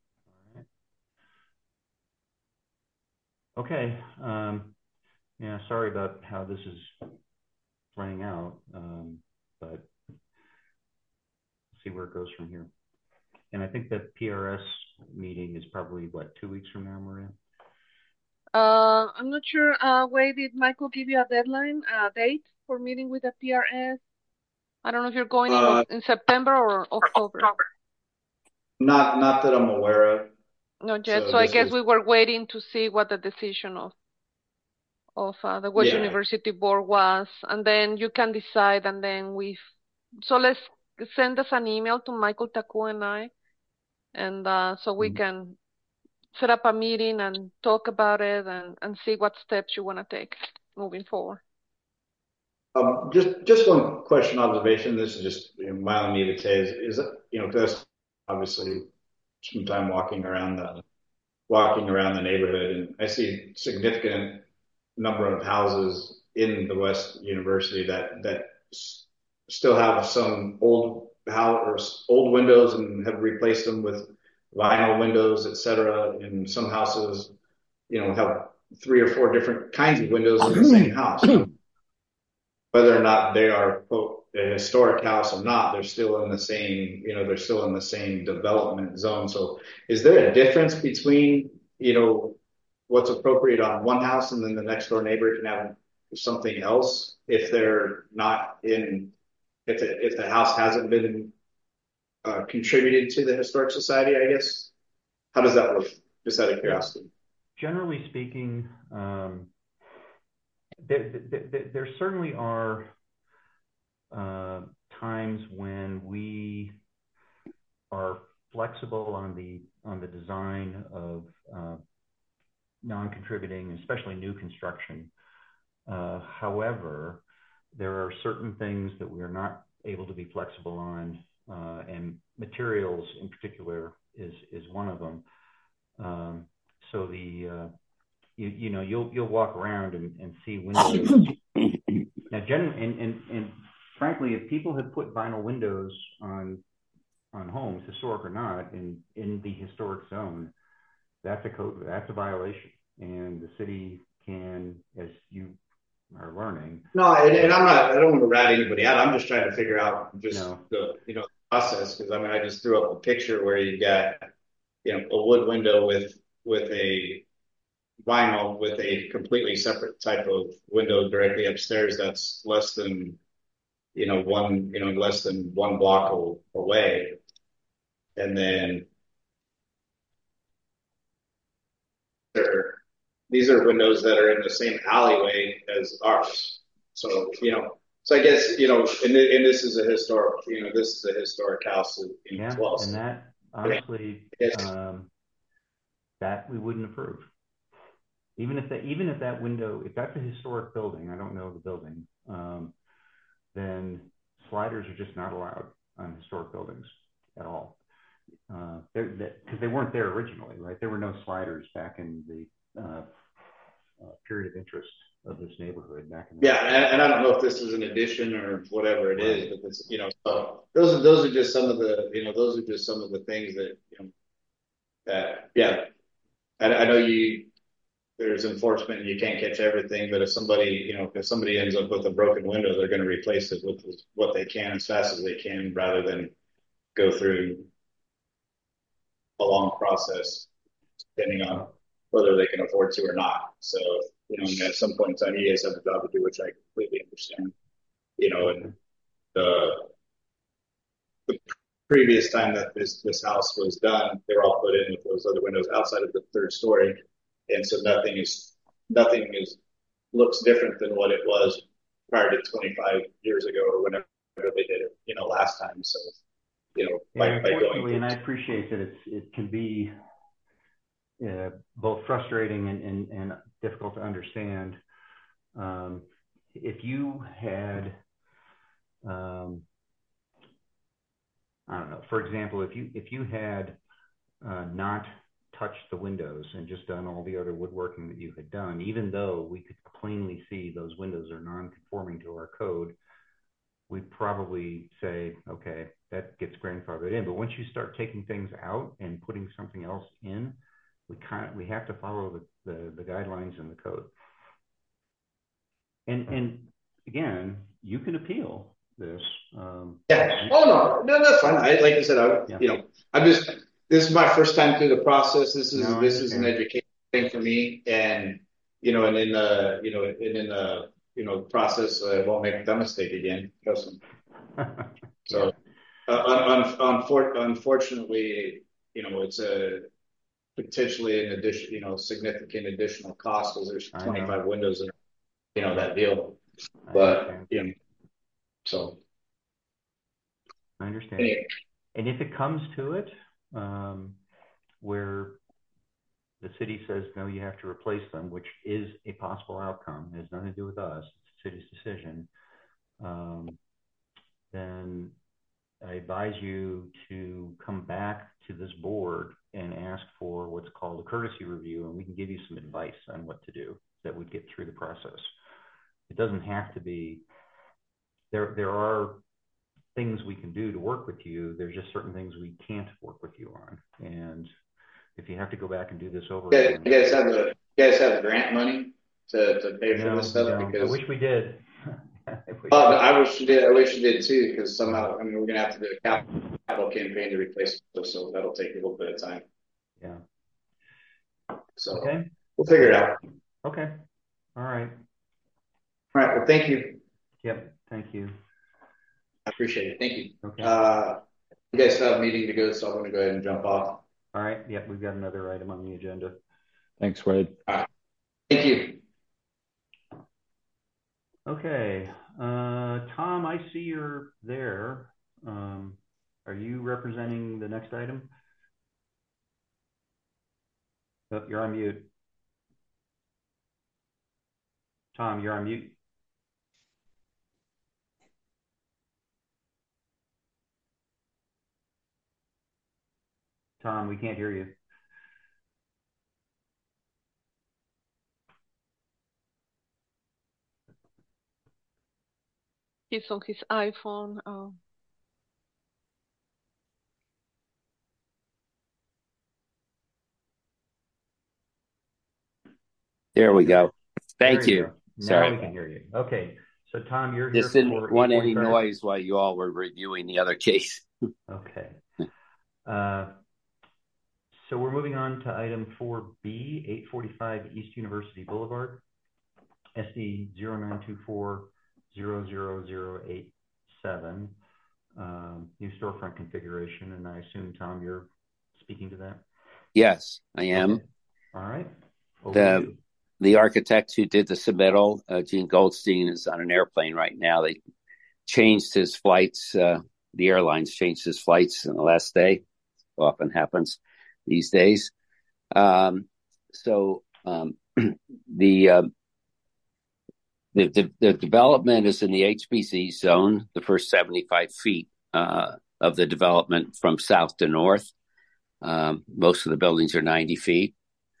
Okay. Yeah, sorry about how this is playing out, but see where it goes from here. And I think that PRS meeting is probably, 2 weeks from now, Maria? I'm not sure. Wade, did Michael give you a deadline, date for meeting with the PRS? I don't know if you're going in September or October. Not that I'm aware of. Not yet. So I guess we were waiting to see what the decision of the West University Board was, and then you can decide, and then let's send us an email to Michael Taku and I, and so we can set up a meeting and talk about it and see what steps you want to take moving forward. Just one question, observation. This is just my own need to say is because obviously some time walking around the neighborhood, and I see significant number of houses in the West University that still have some old windows and have replaced them with vinyl windows, etc. And some houses, have 3 or 4 different kinds of windows in the same house. Whether or not they are, quote, a historic house or not, they're still in the same development zone. So is there a difference between, what's appropriate on one house and then the next door neighbor can have something else if they're not in, if the house hasn't been contributed to the historic society, I guess? How does that work? Just out of curiosity. Generally speaking, there certainly are times when we are flexible on the design of non-contributing, especially new construction. However, there are certain things that we are not able to be flexible on, and materials in particular is one of them. So you'll walk around and see windows. Now, and frankly, if people have put vinyl windows on homes, historic or not, in the historic zone, that's a violation, and the city can, as you are learning. No, and I don't want to rat anybody out. I'm just trying to figure out the process, because I just threw up a picture where you got a wood window with a vinyl with a completely separate type of window directly upstairs that's less than less than one block away, and then these are windows that are in the same alleyway as ours. So I guess and this is a historic house as well. And that honestly, that we wouldn't approve. Even if that window, if that's a historic building, I don't know the building, then sliders are just not allowed on historic buildings at all. Because they weren't there originally, right? There were no sliders back in the period of interest of this neighborhood back in the and I don't know if this is an addition or whatever it is, but it's, so those are just some of the things that I know there's enforcement and you can't catch everything, but if somebody ends up with a broken window, they're going to replace it with what they can as fast as they can, rather than go through a long process, depending on whether they can afford to or not. So, at some point in time, you guys have a job to do, which I completely understand. And the previous time that this house was done, they were all put in with those other windows outside of the third story, and so nothing looks different than what it was prior to 25 years ago or whenever they did it, last time. So, by going, and I appreciate that it can be both frustrating and difficult to understand. If you had, I don't know, for example, if you had not touched the windows and just done all the other woodworking that you had done, even though we could plainly see those windows are non-conforming to our code, we'd probably say, okay, that gets grandfathered in. But once you start taking things out and putting something else in, we have to follow the guidelines in the code. And again, you can appeal this. Oh no, that's fine. Like I said, this is my first time through the process. This is an education thing for me, and and in the process, I won't make that mistake again. Trust me. So, unfortunately, it's a potentially an addition, significant additional cost, because there's 25 windows in, that deal. But so I understand. And if it comes to it, where the city says, no, you have to replace them, which is a possible outcome, it has nothing to do with us, it's the city's decision, then I advise you to come back to this board and ask for what's called a courtesy review, and we can give you some advice on what to do that would get through the process. It doesn't have to be, there are things we can do to work with you. There's just certain things we can't work with you on. And if you have to go back and do this over again. You guys have grant money to pay for this stuff? Because I wish we did. I wish you did too, because somehow, we're going to have to do a capital campaign to replace it, so that'll take a little bit of time. Yeah. So we'll figure it out. Okay. All right. All right. Well, thank you. Yep. Thank you. I appreciate it. Thank you. Okay. You guys still have a meeting to go, so I'm going to go ahead and jump off. All right. Yep. We've got another item on the agenda. Thanks, Wade. All right. Thank you. Okay. Tom, I see you're there. Are you representing the next item? Oh, you're on mute. Tom, you're on mute. Tom, we can't hear you. He's on his iPhone. There we go. Thank There you you. go. Now Sorry. we can hear you. Okay. So Tom, you're Just here didn't for want any 8:45? noise while you all were reviewing the other case. Okay. So we're moving on to item 4B, 845 East University Boulevard, SD 0924-00087, new storefront configuration. And I assume, Tom, you're speaking to that? Yes, I am. Okay. All right. Over to you. The architect who did the submittal, Gene Goldstein, is on an airplane right now. They changed his flights. The airlines changed his flights on the last day. Often happens these days. The development is in the HBZ zone, the first 75 feet of the development from south to north. Most of the buildings are 90 feet.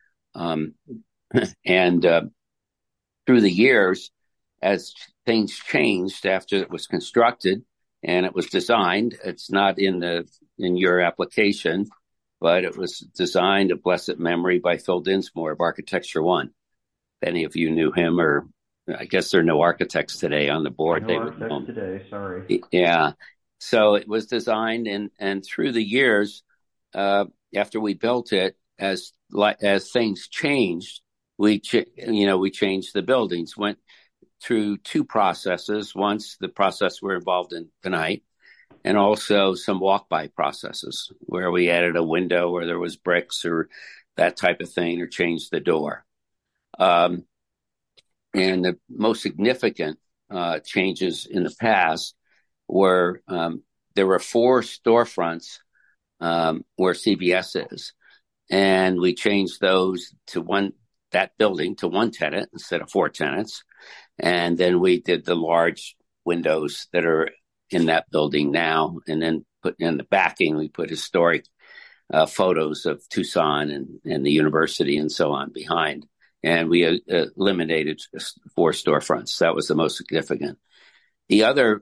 And through the years, as things changed after it was constructed and it was designed, it's not in your application, but it was designed of blessed memory by Phil Dinsmore of Architecture One. If any of you knew him, or I guess there are no architects today on the board. No architects today, sorry. Yeah. So it was designed, and through the years, after we built it, as things changed, we changed the buildings, went through two processes. Once the process we're involved in tonight, and also some walk-by processes where we added a window where there was bricks or that type of thing, or changed the door. And the most significant changes in the past were there were 4 storefronts where CVS is, and we changed those to that building to one tenant instead of 4 tenants. And then we did the large windows that are in that building now, and then put in the backing, we put historic photos of Tucson and the university and so on behind. And we eliminated 4 storefronts. That was the most significant. The other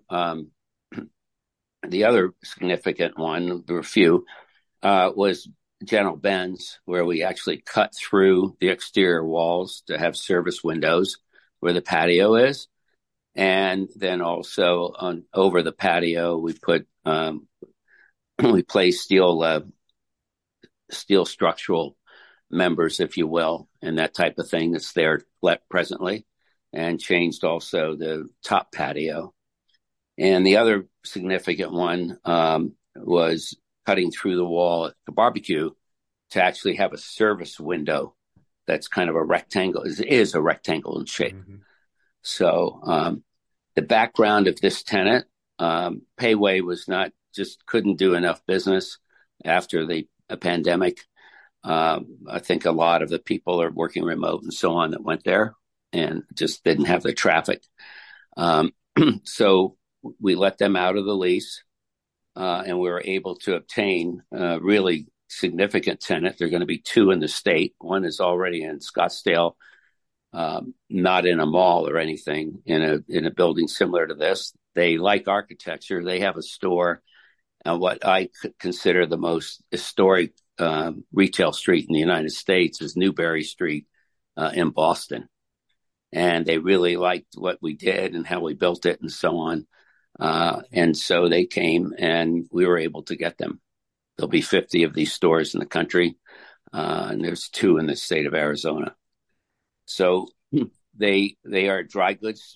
significant one, there were a few, was General Benz, where we actually cut through the exterior walls to have service windows where the patio is. And then also over the patio, we put we placed steel structural members, if you will, and that type of thing that's there presently, and changed also the top patio. And the other significant one was cutting through the wall at the barbecue to actually have a service window that's kind of a rectangle, is a rectangle in shape. Mm-hmm. So the background of this tenant, Payway couldn't do enough business after the pandemic. I think a lot of the people are working remote and so on that went there and just didn't have the traffic. So we let them out of the lease, and we were able to obtain a really significant tenant. There are going to be 2 in the state. One is already in Scottsdale, not in a mall or anything, in a building similar to this. They like architecture. They have a store, what I consider the most historic retail street in the United States is Newbury Street in Boston. And they really liked what we did and how we built it and so on. And so they came and we were able to get them. There'll be 50 of these stores in the country, and there's 2 in the state of Arizona. So they are dry goods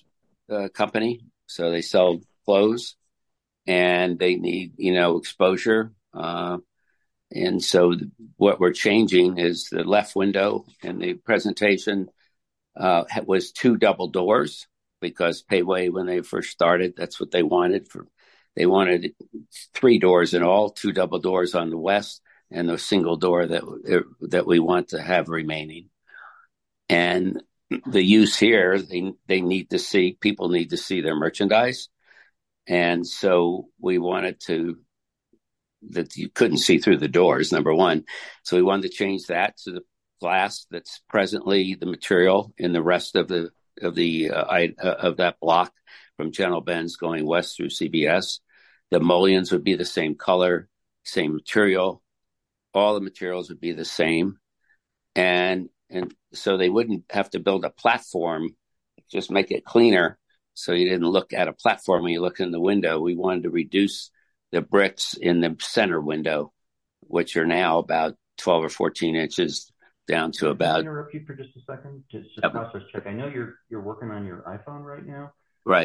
company, so they sell clothes, and they need exposure. And so what we're changing is the left window, and the presentation was 2 double doors, because Payway, when they first started, that's what they wanted. They wanted 3 doors in all, 2 double doors on the west, and the single door that we want to have remaining. And the use here, they need to see, people need to see their merchandise. And so we wanted that you couldn't see through the doors, number one. So we wanted to change that to the glass that's presently the material in the rest of that block from General Benz going west through CBS. The mullions would be the same color, same material. All the materials would be the same. And so they wouldn't have to build a platform, just make it cleaner. So you didn't look at a platform when you look in the window. We wanted to reduce the bricks in the center window, which are now about 12 or 14 inches down to about. Can I interrupt you for just a second? Just process check. I know you're working on your iPhone right now. Right.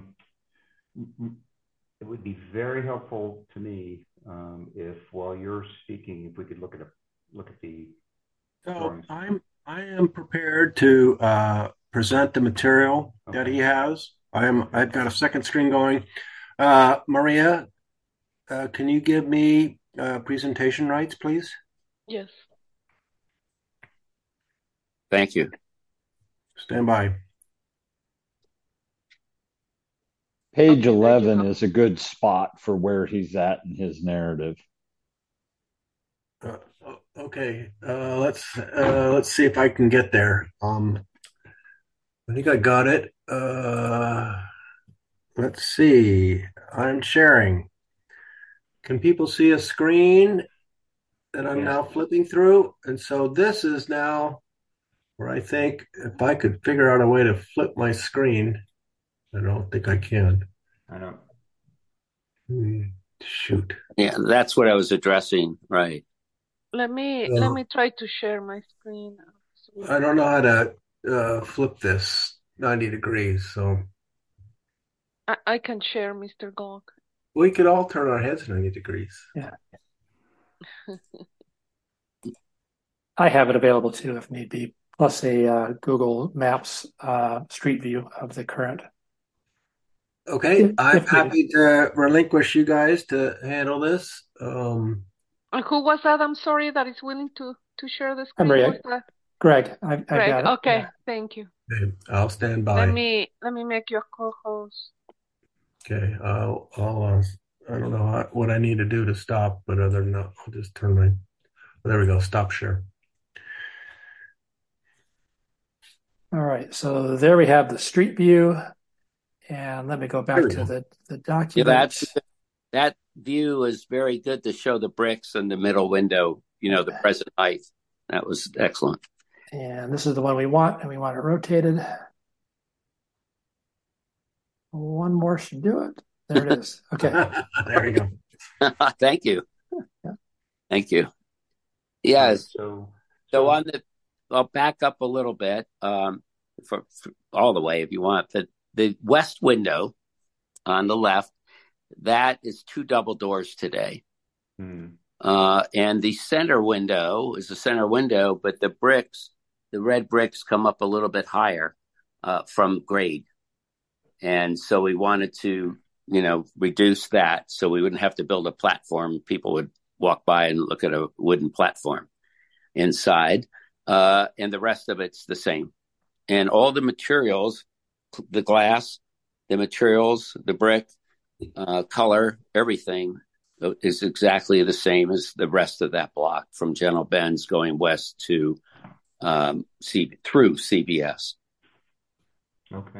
It would be very helpful to me if, while you're speaking, if we could look at the drawings. I am prepared to present the material that he has. I've got a second screen going. Maria, can you give me presentation rights, please? Yes. Thank you. Stand by. Page 11 is a good spot for where he's at in his narrative. Okay, let's see if I can get there. I think I got it. Let's see. I'm sharing. Can people see a screen that I'm now flipping through? And so this is now where I think if I could figure out a way to flip my screen. I don't think I can. I don't. Shoot. Yeah, that's what I was addressing. Right. Let me try to share my screen. I don't know how to flip this 90 degrees, so I can share, Mr. Gog. we could all turn our heads 90 degrees. Yeah. I have it available too, if need be, plus a Google Maps street view of the current. Okay, I'm happy to relinquish you guys to handle this. Who was that? I'm sorry, that is willing to share the screen. Greg, I got it. Okay, yeah. Thank you. Okay, I'll stand by. Let me make you a co-host. Okay, I'll I don't know what I need to do to stop, but other than that, I'll just turn my. There we go. Stop share. All right, so there we have the street view, and let me go back to the document. Yeah, that view is very good to show the bricks in the middle window. The present height. That was excellent. And this is the one we want, and we want it rotated. One more should do it. There it is. Okay. There you go. Thank you. Yeah. Thank you. Yes. So on I'll back up a little bit for all the way if you want. The west window on the left, that is 2 double doors today. And the center window is the center window, but the red bricks come up a little bit higher from grade. And so we wanted to, reduce that so we wouldn't have to build a platform. People would walk by and look at a wooden platform inside. And the rest of it's the same. And all the materials, the glass, the materials, the brick, color, everything is exactly the same as the rest of that block from General Benz going west to through CBS. Okay.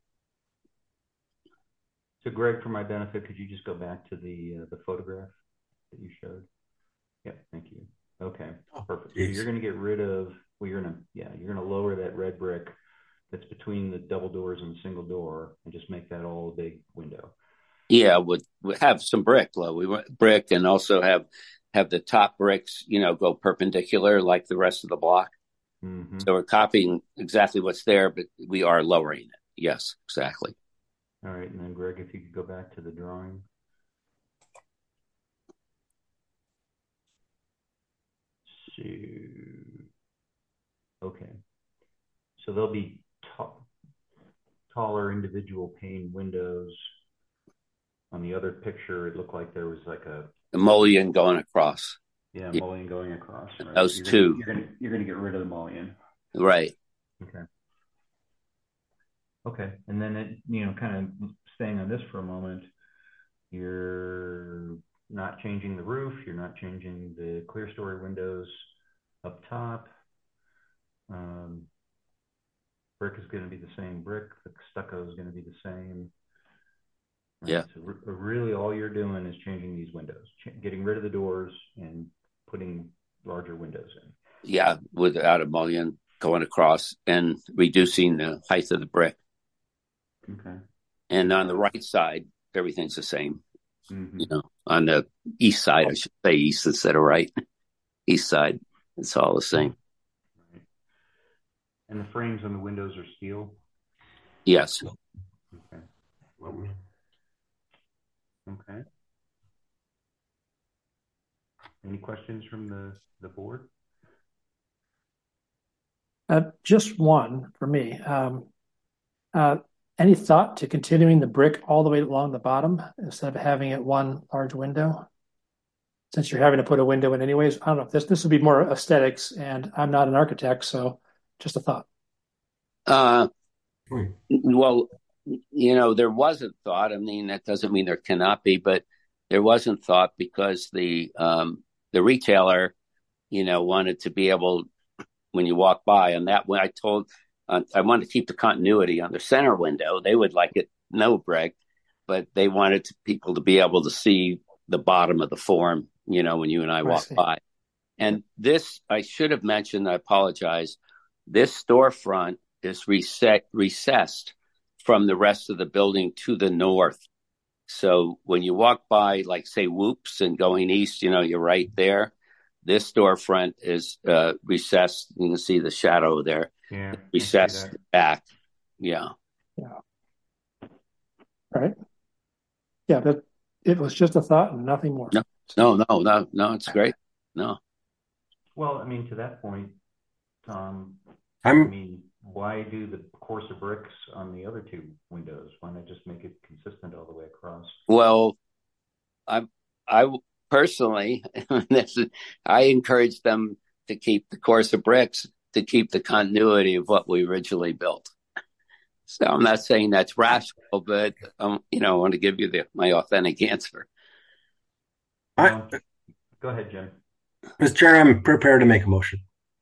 So, Greg, for my benefit, could you just go back to the photograph that you showed? Yeah, thank you. Okay, perfect. So you're going to get rid of. Well, you're going to lower that red brick that's between the double doors and the single door, and just make that all a big window. Yeah, we have some brick, we want brick, and also have the top bricks, go perpendicular like the rest of the block. Mm-hmm. So we're copying exactly what's there, but we are lowering it. Yes, exactly. All right, and then Greg, if you could go back to the drawing. Okay, so there'll be taller individual pane windows. On the other picture, it looked like there was like a mullion going across. Yeah, mullion going across. Right? Those two. You're gonna get rid of the mullion. Right. Okay. Okay, and then kind of staying on this for a moment, you're not changing the roof. You're not changing the clear story windows up top. Brick is going to be the same brick. The stucco is going to be the same. Right? Yeah. So really, all you're doing is changing these windows, getting rid of the doors and putting larger windows in. Yeah, without a mullion going across and reducing the height of the brick. Okay. And on the right side, everything's the same. Mm-hmm. On the east side, I should say east instead of right. East side, it's all the same. Right. And the frames on the windows are steel? Yes. Okay. Okay. Any questions from the board? Just one for me. Any thought to continuing the brick all the way along the bottom instead of having it one large window? Since you're having to put a window in anyways, I don't know. This would be more aesthetics, and I'm not an architect, so just a thought. Well, there wasn't thought. I mean, that doesn't mean there cannot be, but there wasn't thought because the retailer, wanted to be able, when you walk by, and that when I told, I wanted to keep the continuity on the center window. They would like it no brick, but they wanted people to be able to see the bottom of the form, when you and I walk by. And this, I should have mentioned, I apologize. This storefront is recessed from the rest of the building to the north. So when you walk by, like say Whoops and going east, you're right there. This storefront is recessed. You can see the shadow there. Yeah, recessed back. Yeah. Yeah. All right. Yeah, but it was just a thought and nothing more. No, it's great. No. Well, I mean, to that point, Tom, why do the coarser bricks on the other two windows? Why not just make it consistent all the way across? Well, I personally, I encourage them to keep the coarser bricks to keep the continuity of what we originally built. So I'm not saying that's rational, but I want to give you my authentic answer. Go ahead, Jim. Mr. Chair, I'm prepared to make a motion.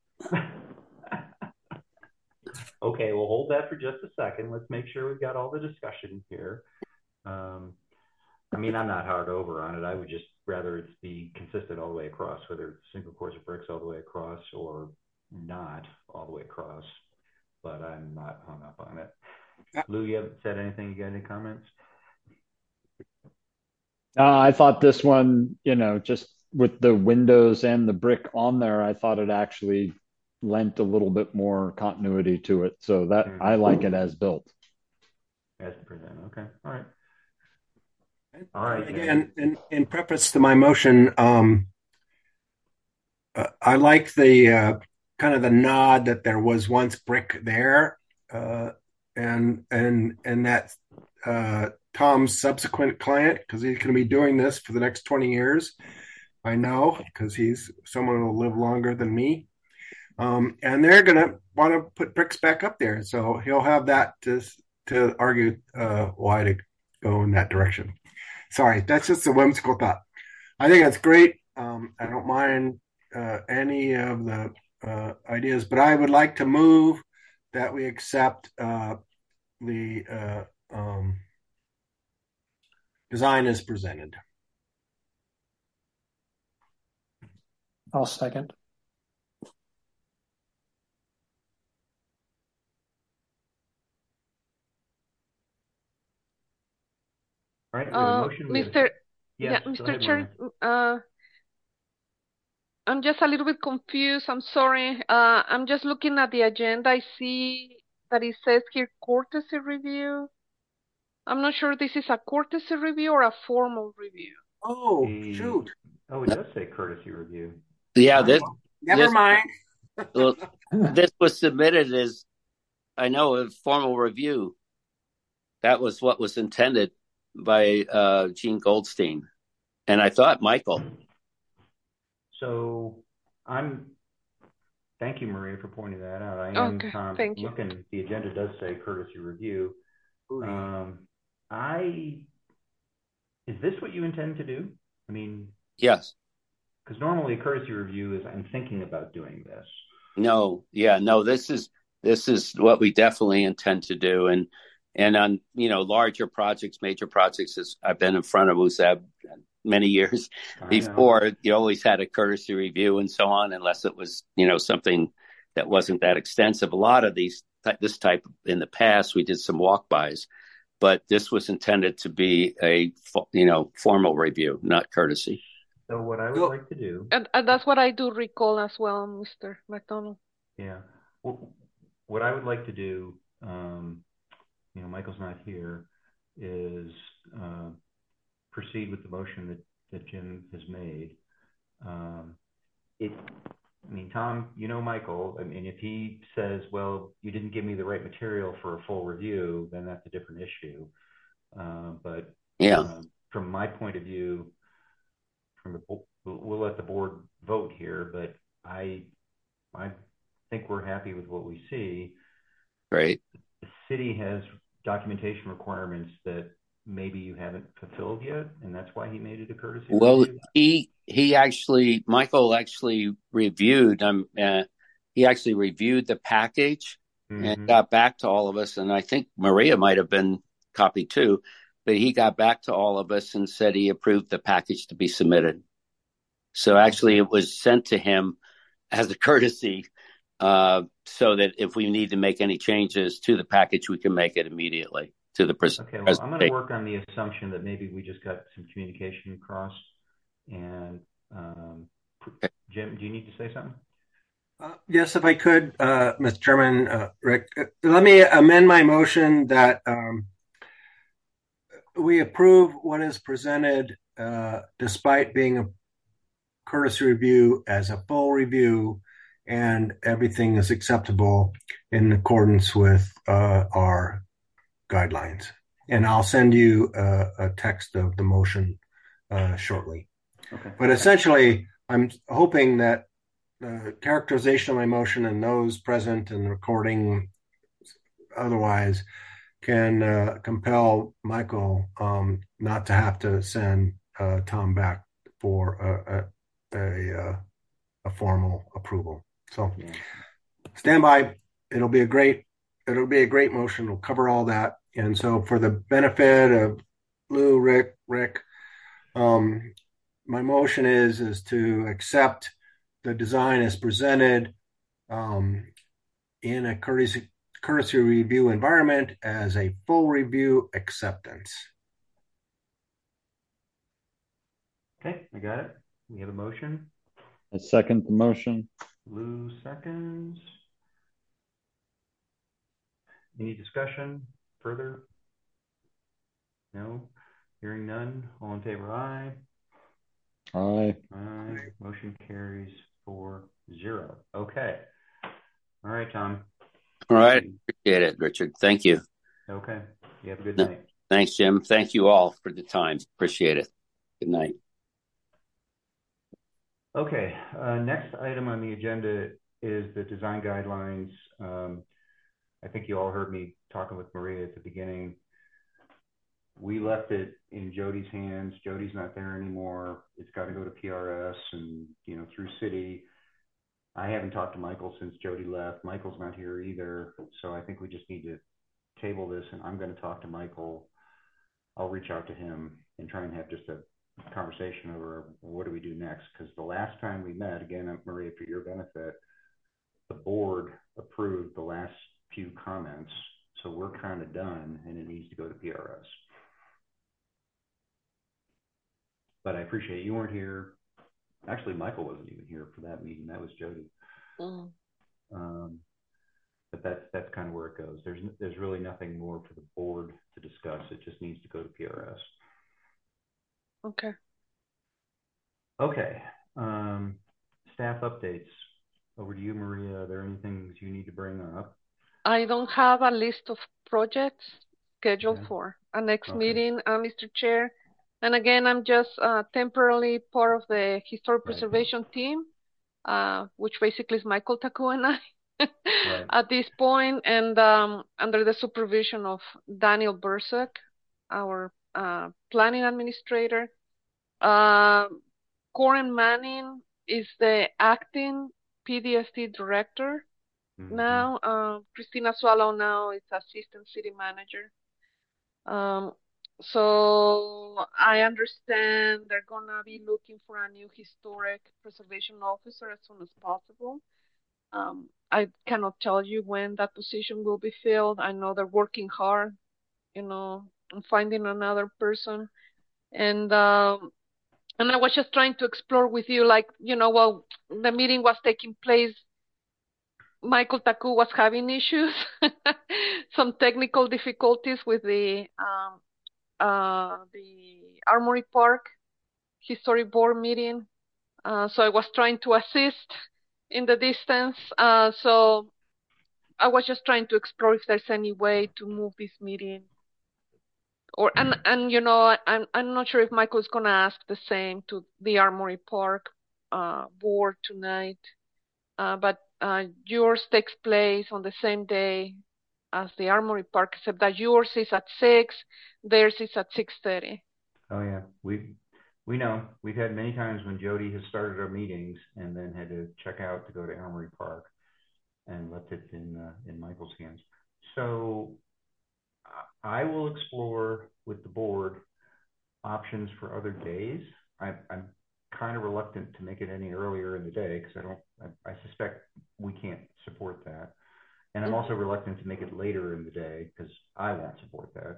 Okay, we'll hold that for just a second. Let's make sure we've got all the discussion here. I'm not hard over on it. I would just rather it be consistent all the way across, whether it's single course of bricks all the way across or not all the way across. But I'm not hung up on it. Lou, you haven't said anything? You got any comments? I thought this one, just with the windows and the brick on there, I thought it actually lent a little bit more continuity to it. So that I like it as built. As presented. Okay. All right. All right. Again, in preface to my motion, I like the kind of the nod that there was once brick there, and that Tom's subsequent client, because he's going to be doing this for the next 20 years. I know, because he's someone who will live longer than me. And they're going to want to put bricks back up there. So he'll have that to argue why to go in that direction. Sorry, that's just a whimsical thought. I think that's great. I don't mind any of the ideas, but I would like to move that we accept the design as presented. I'll second. All right, motion. Mr. Yes, Mr. Chair, I'm just a little bit confused. I'm sorry. I'm just looking at the agenda. I see that it says here courtesy review. I'm not sure this is a courtesy review or a formal review. Oh, shoot. Oh, it does say courtesy review. Yeah, Never mind. well, this was submitted as, I know, a formal review. That was what was intended by Gene Goldstein. And I thought Michael. So thank you, Maria, for pointing that out. I am Thank you. looking, the agenda does say courtesy review. Is this what you intend to do? I mean, yes. Because normally a courtesy review is I'm thinking about doing this. No, this is what we definitely intend to do. And on, larger projects, major projects, as I've been in front of USAB many years before, you always had a courtesy review and so on, unless it was, something that wasn't that extensive. A lot of this type in the past, we did some walk-bys, but this was intended to be a, formal review, not courtesy. So what I would like to do, and that's what I do recall as well, Mr. McDonald. Yeah. Well, what I would like to do, Michael's not here, is proceed with the motion that Jim has made. Tom, Michael, if he says, well, you didn't give me the right material for a full review, then that's a different issue. But from my point of view, we'll let the board vote here, but I think we're happy with what we see. Right. The city has documentation requirements that maybe you haven't fulfilled yet, and that's why he made it a courtesy review? Michael actually reviewed the package and got back to all of us, and I think Maria might have been copied too, but he got back to all of us and said he approved the package to be submitted. So actually it was sent to him as a courtesy, so that if we need to make any changes to the package, we can make it immediately to the presentation. Okay, well, I'm going to work on the assumption that maybe we just got some communication across. And Jim, do you need to say something? Yes, if I could, Mr. Chairman, Rick, let me amend my motion that we approve what is presented despite being a courtesy review as a full review, and everything is acceptable in accordance with our guidelines. And I'll send you a text of the motion shortly. Okay. But essentially, I'm hoping that the characterization of my motion and those present and recording otherwise can compel Michael not to have to send Tom back for a formal approval. So stand by. It'll be a great motion. It'll cover all that. And so for the benefit of Lou, Rick, my motion is to accept the design as presented in a courtesy review environment as a full review acceptance. Okay, I got it. We have a motion. I second the motion. Lou seconds. Any discussion further? No? Hearing none. All in favor, aye. Aye. Aye. Motion carries 4-0. Okay. All right, Tom. All right. Appreciate it, Richard. Thank you. Okay. You have a good night. Thanks, Jim. Thank you all for the time. Appreciate it. Good night. Okay. Next item on the agenda is the design guidelines. I think you all heard me talking with Maria at the beginning. We left it in Jody's hands. Jody's not there anymore. It's got to go to PRS and, through city. I haven't talked to Michael since Jody left. Michael's not here either. So I think we just need to table this, and I'm going to talk to Michael. I'll reach out to him and try and have just a conversation over what do we do next. Because the last time we met, again, Maria, for your benefit, the board approved the last few comments. So we're kind of done, and it needs to go to PRS. But I appreciate you weren't here. Actually, Michael wasn't even here for that meeting. That was Jody. but that's kind of where it goes. There's really nothing more for the board to discuss. It just needs to go to PRS. Okay. Okay. Staff updates. Over to you, Maria. Are there any things you need to bring up? I don't have a list of projects scheduled Okay. for a next Okay. meeting, Mr. Chair. And again, I'm just temporarily part of the historic Right. preservation team, which basically is Michael Taku and I Right. at this point, and under the supervision of Daniel Burzak, our planning administrator. Corin Manning is the acting PDSD director now. Christina Swallow now is assistant city manager. So I understand they're gonna be looking for a new historic preservation officer as soon as possible. I cannot tell you when that position will be filled. I know they're working hard, on finding another person. And I was just trying to explore with you, like, while the meeting was taking place, Michael Taku was having issues, some technical difficulties with the Armory Park Historic Board meeting. So I was trying to assist in the distance. So I was just trying to explore if there's any way to move this meeting. And I'm not sure if Michael's gonna ask the same to the Armory Park board tonight. But yours takes place on the same day as the Armory Park, except that yours is at 6, theirs is at 6:30. Oh yeah, we know. We've had many times when Jody has started our meetings and then had to check out to go to Armory Park and left it in Michael's hands. So I will explore with the board options for other days. I'm kind of reluctant to make it any earlier in the day because I suspect we can't support that. And I'm also reluctant to make it later in the day because I won't support that.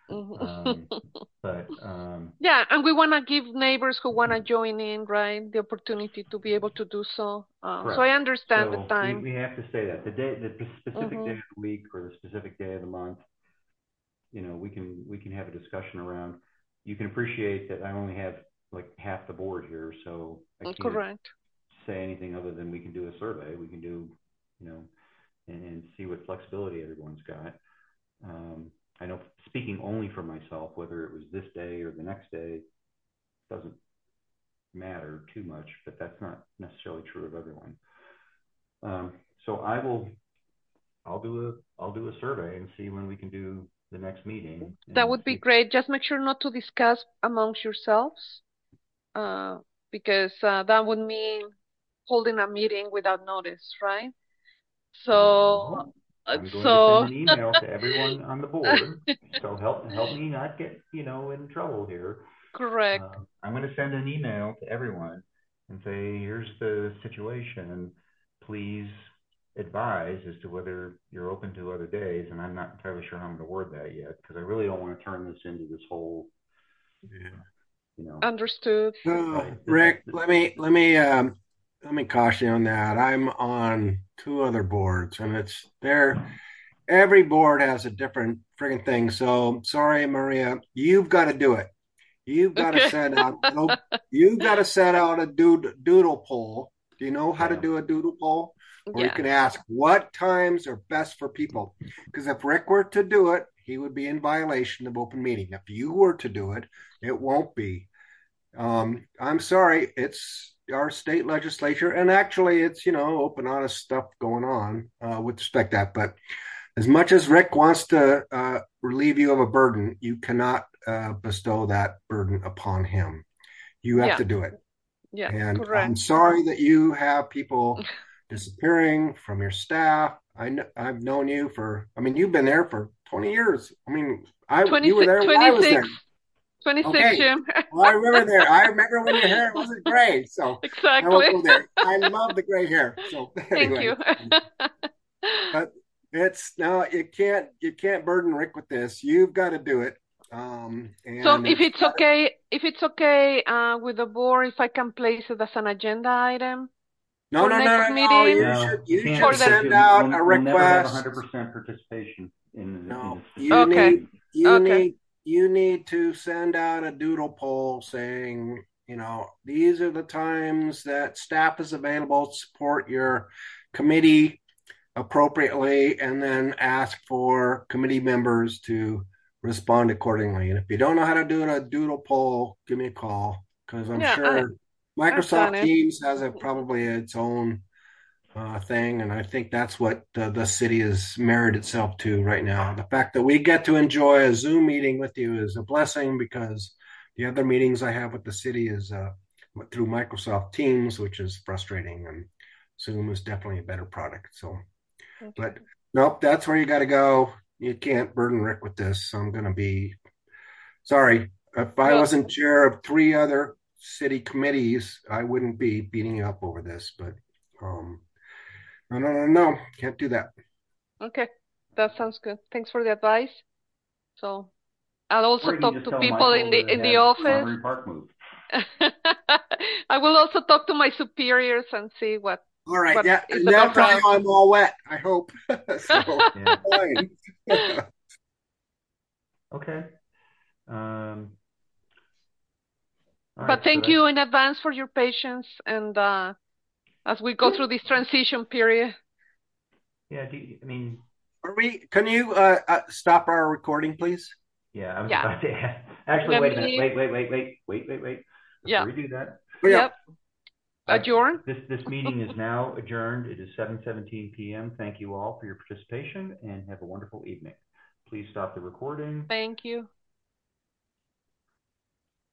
Yeah, and we want to give neighbors who want to join in, right, the opportunity to be able to do so. So I understand the time. We have to say that the specific day of the week or the specific day of the month, we can have a discussion around. You can appreciate that I only have like half the board here, so I can't say anything other than we can do a survey. We can do, and see what flexibility everyone's got. I know, speaking only for myself, whether it was this day or the next day doesn't matter too much, but that's not necessarily true of everyone. So I'll do a survey and see when we can do the next meeting. That would be great. Just make sure not to discuss amongst yourselves, because that would mean holding a meeting without notice, right? So I'm going to send an email to everyone on the board. So help me not get in trouble here. Correct. I'm going to send an email to everyone and say, here's the situation. Please advise as to whether you're open to other days. And I'm not entirely sure how I'm going to word that yet because I really don't want to turn this into this whole. Understood. Right. Rick, let me caution you on that. I'm on 2 other boards, and every board has a different friggin' thing. So sorry, Maria, you've got to do it. You've got to send out. You've got to set out a doodle poll. Do you know how to do a doodle poll? Or you can ask what times are best for people. Because if Rick were to do it, he would be in violation of open meeting. If you were to do it, it won't be. I'm sorry, it's our state legislature, and actually it's, open, honest stuff going on with respect to that. But as much as Rick wants to relieve you of a burden, you cannot bestow that burden upon him. You have to do it. Yeah, and correct. I'm sorry that you have people disappearing from your staff. I've known you you've been there for 20 years. You were there when I was there. 26, Jim. Well, I remember there. I remember when your hair wasn't gray. So exactly. I won't go there. I love the gray hair. So anyway. Thank you. But you can't burden Rick with this. You've got to do it. So if it's okay with the board, if I can place it as an agenda item, No, for no, no, next no, no. meeting? No, You can't should For the send out a we'll never have request. 100% participation in No, this you facility. Okay. you need to send out a doodle poll saying, these are the times that staff is available to support your committee appropriately, and then ask for committee members to respond accordingly. And if you don't know how to do a doodle poll, give me a call, because I'm Yeah, sure I've done Microsoft it. Teams has probably its own thing, and I think that's what the city has married itself to right now. The fact that we get to enjoy a Zoom meeting with you is a blessing, because the other meetings I have with the city is through Microsoft Teams, which is frustrating, and Zoom is definitely a better product. So, but nope, that's where you got to go. You can't burden Rick with this. So I'm going to be sorry. If I Well, wasn't chair of 3 other city committees, I wouldn't be beating you up over this. But no, can't do that. okay. That sounds good. Thanks for the advice. So I'll also Or you can talk just to tell people Michael to in the have office. Monterey Park moved. I will also talk to my superiors and see what All right, yeah, is and the they'll best tell you route. I'm all wet, I hope. So, Yeah. fine. Okay. All But right, thank you in advance for your patience, and as we go through this transition period. Yeah, Can you stop our recording, please? Yeah, I was Yeah. about to ask. Actually, Let wait a me- minute. Wait. Yeah. Before you do that. Yep. Adjourn. This meeting is now adjourned. It is 7:17 p.m. Thank you all for your participation, and have a wonderful evening. Please stop the recording. Thank you.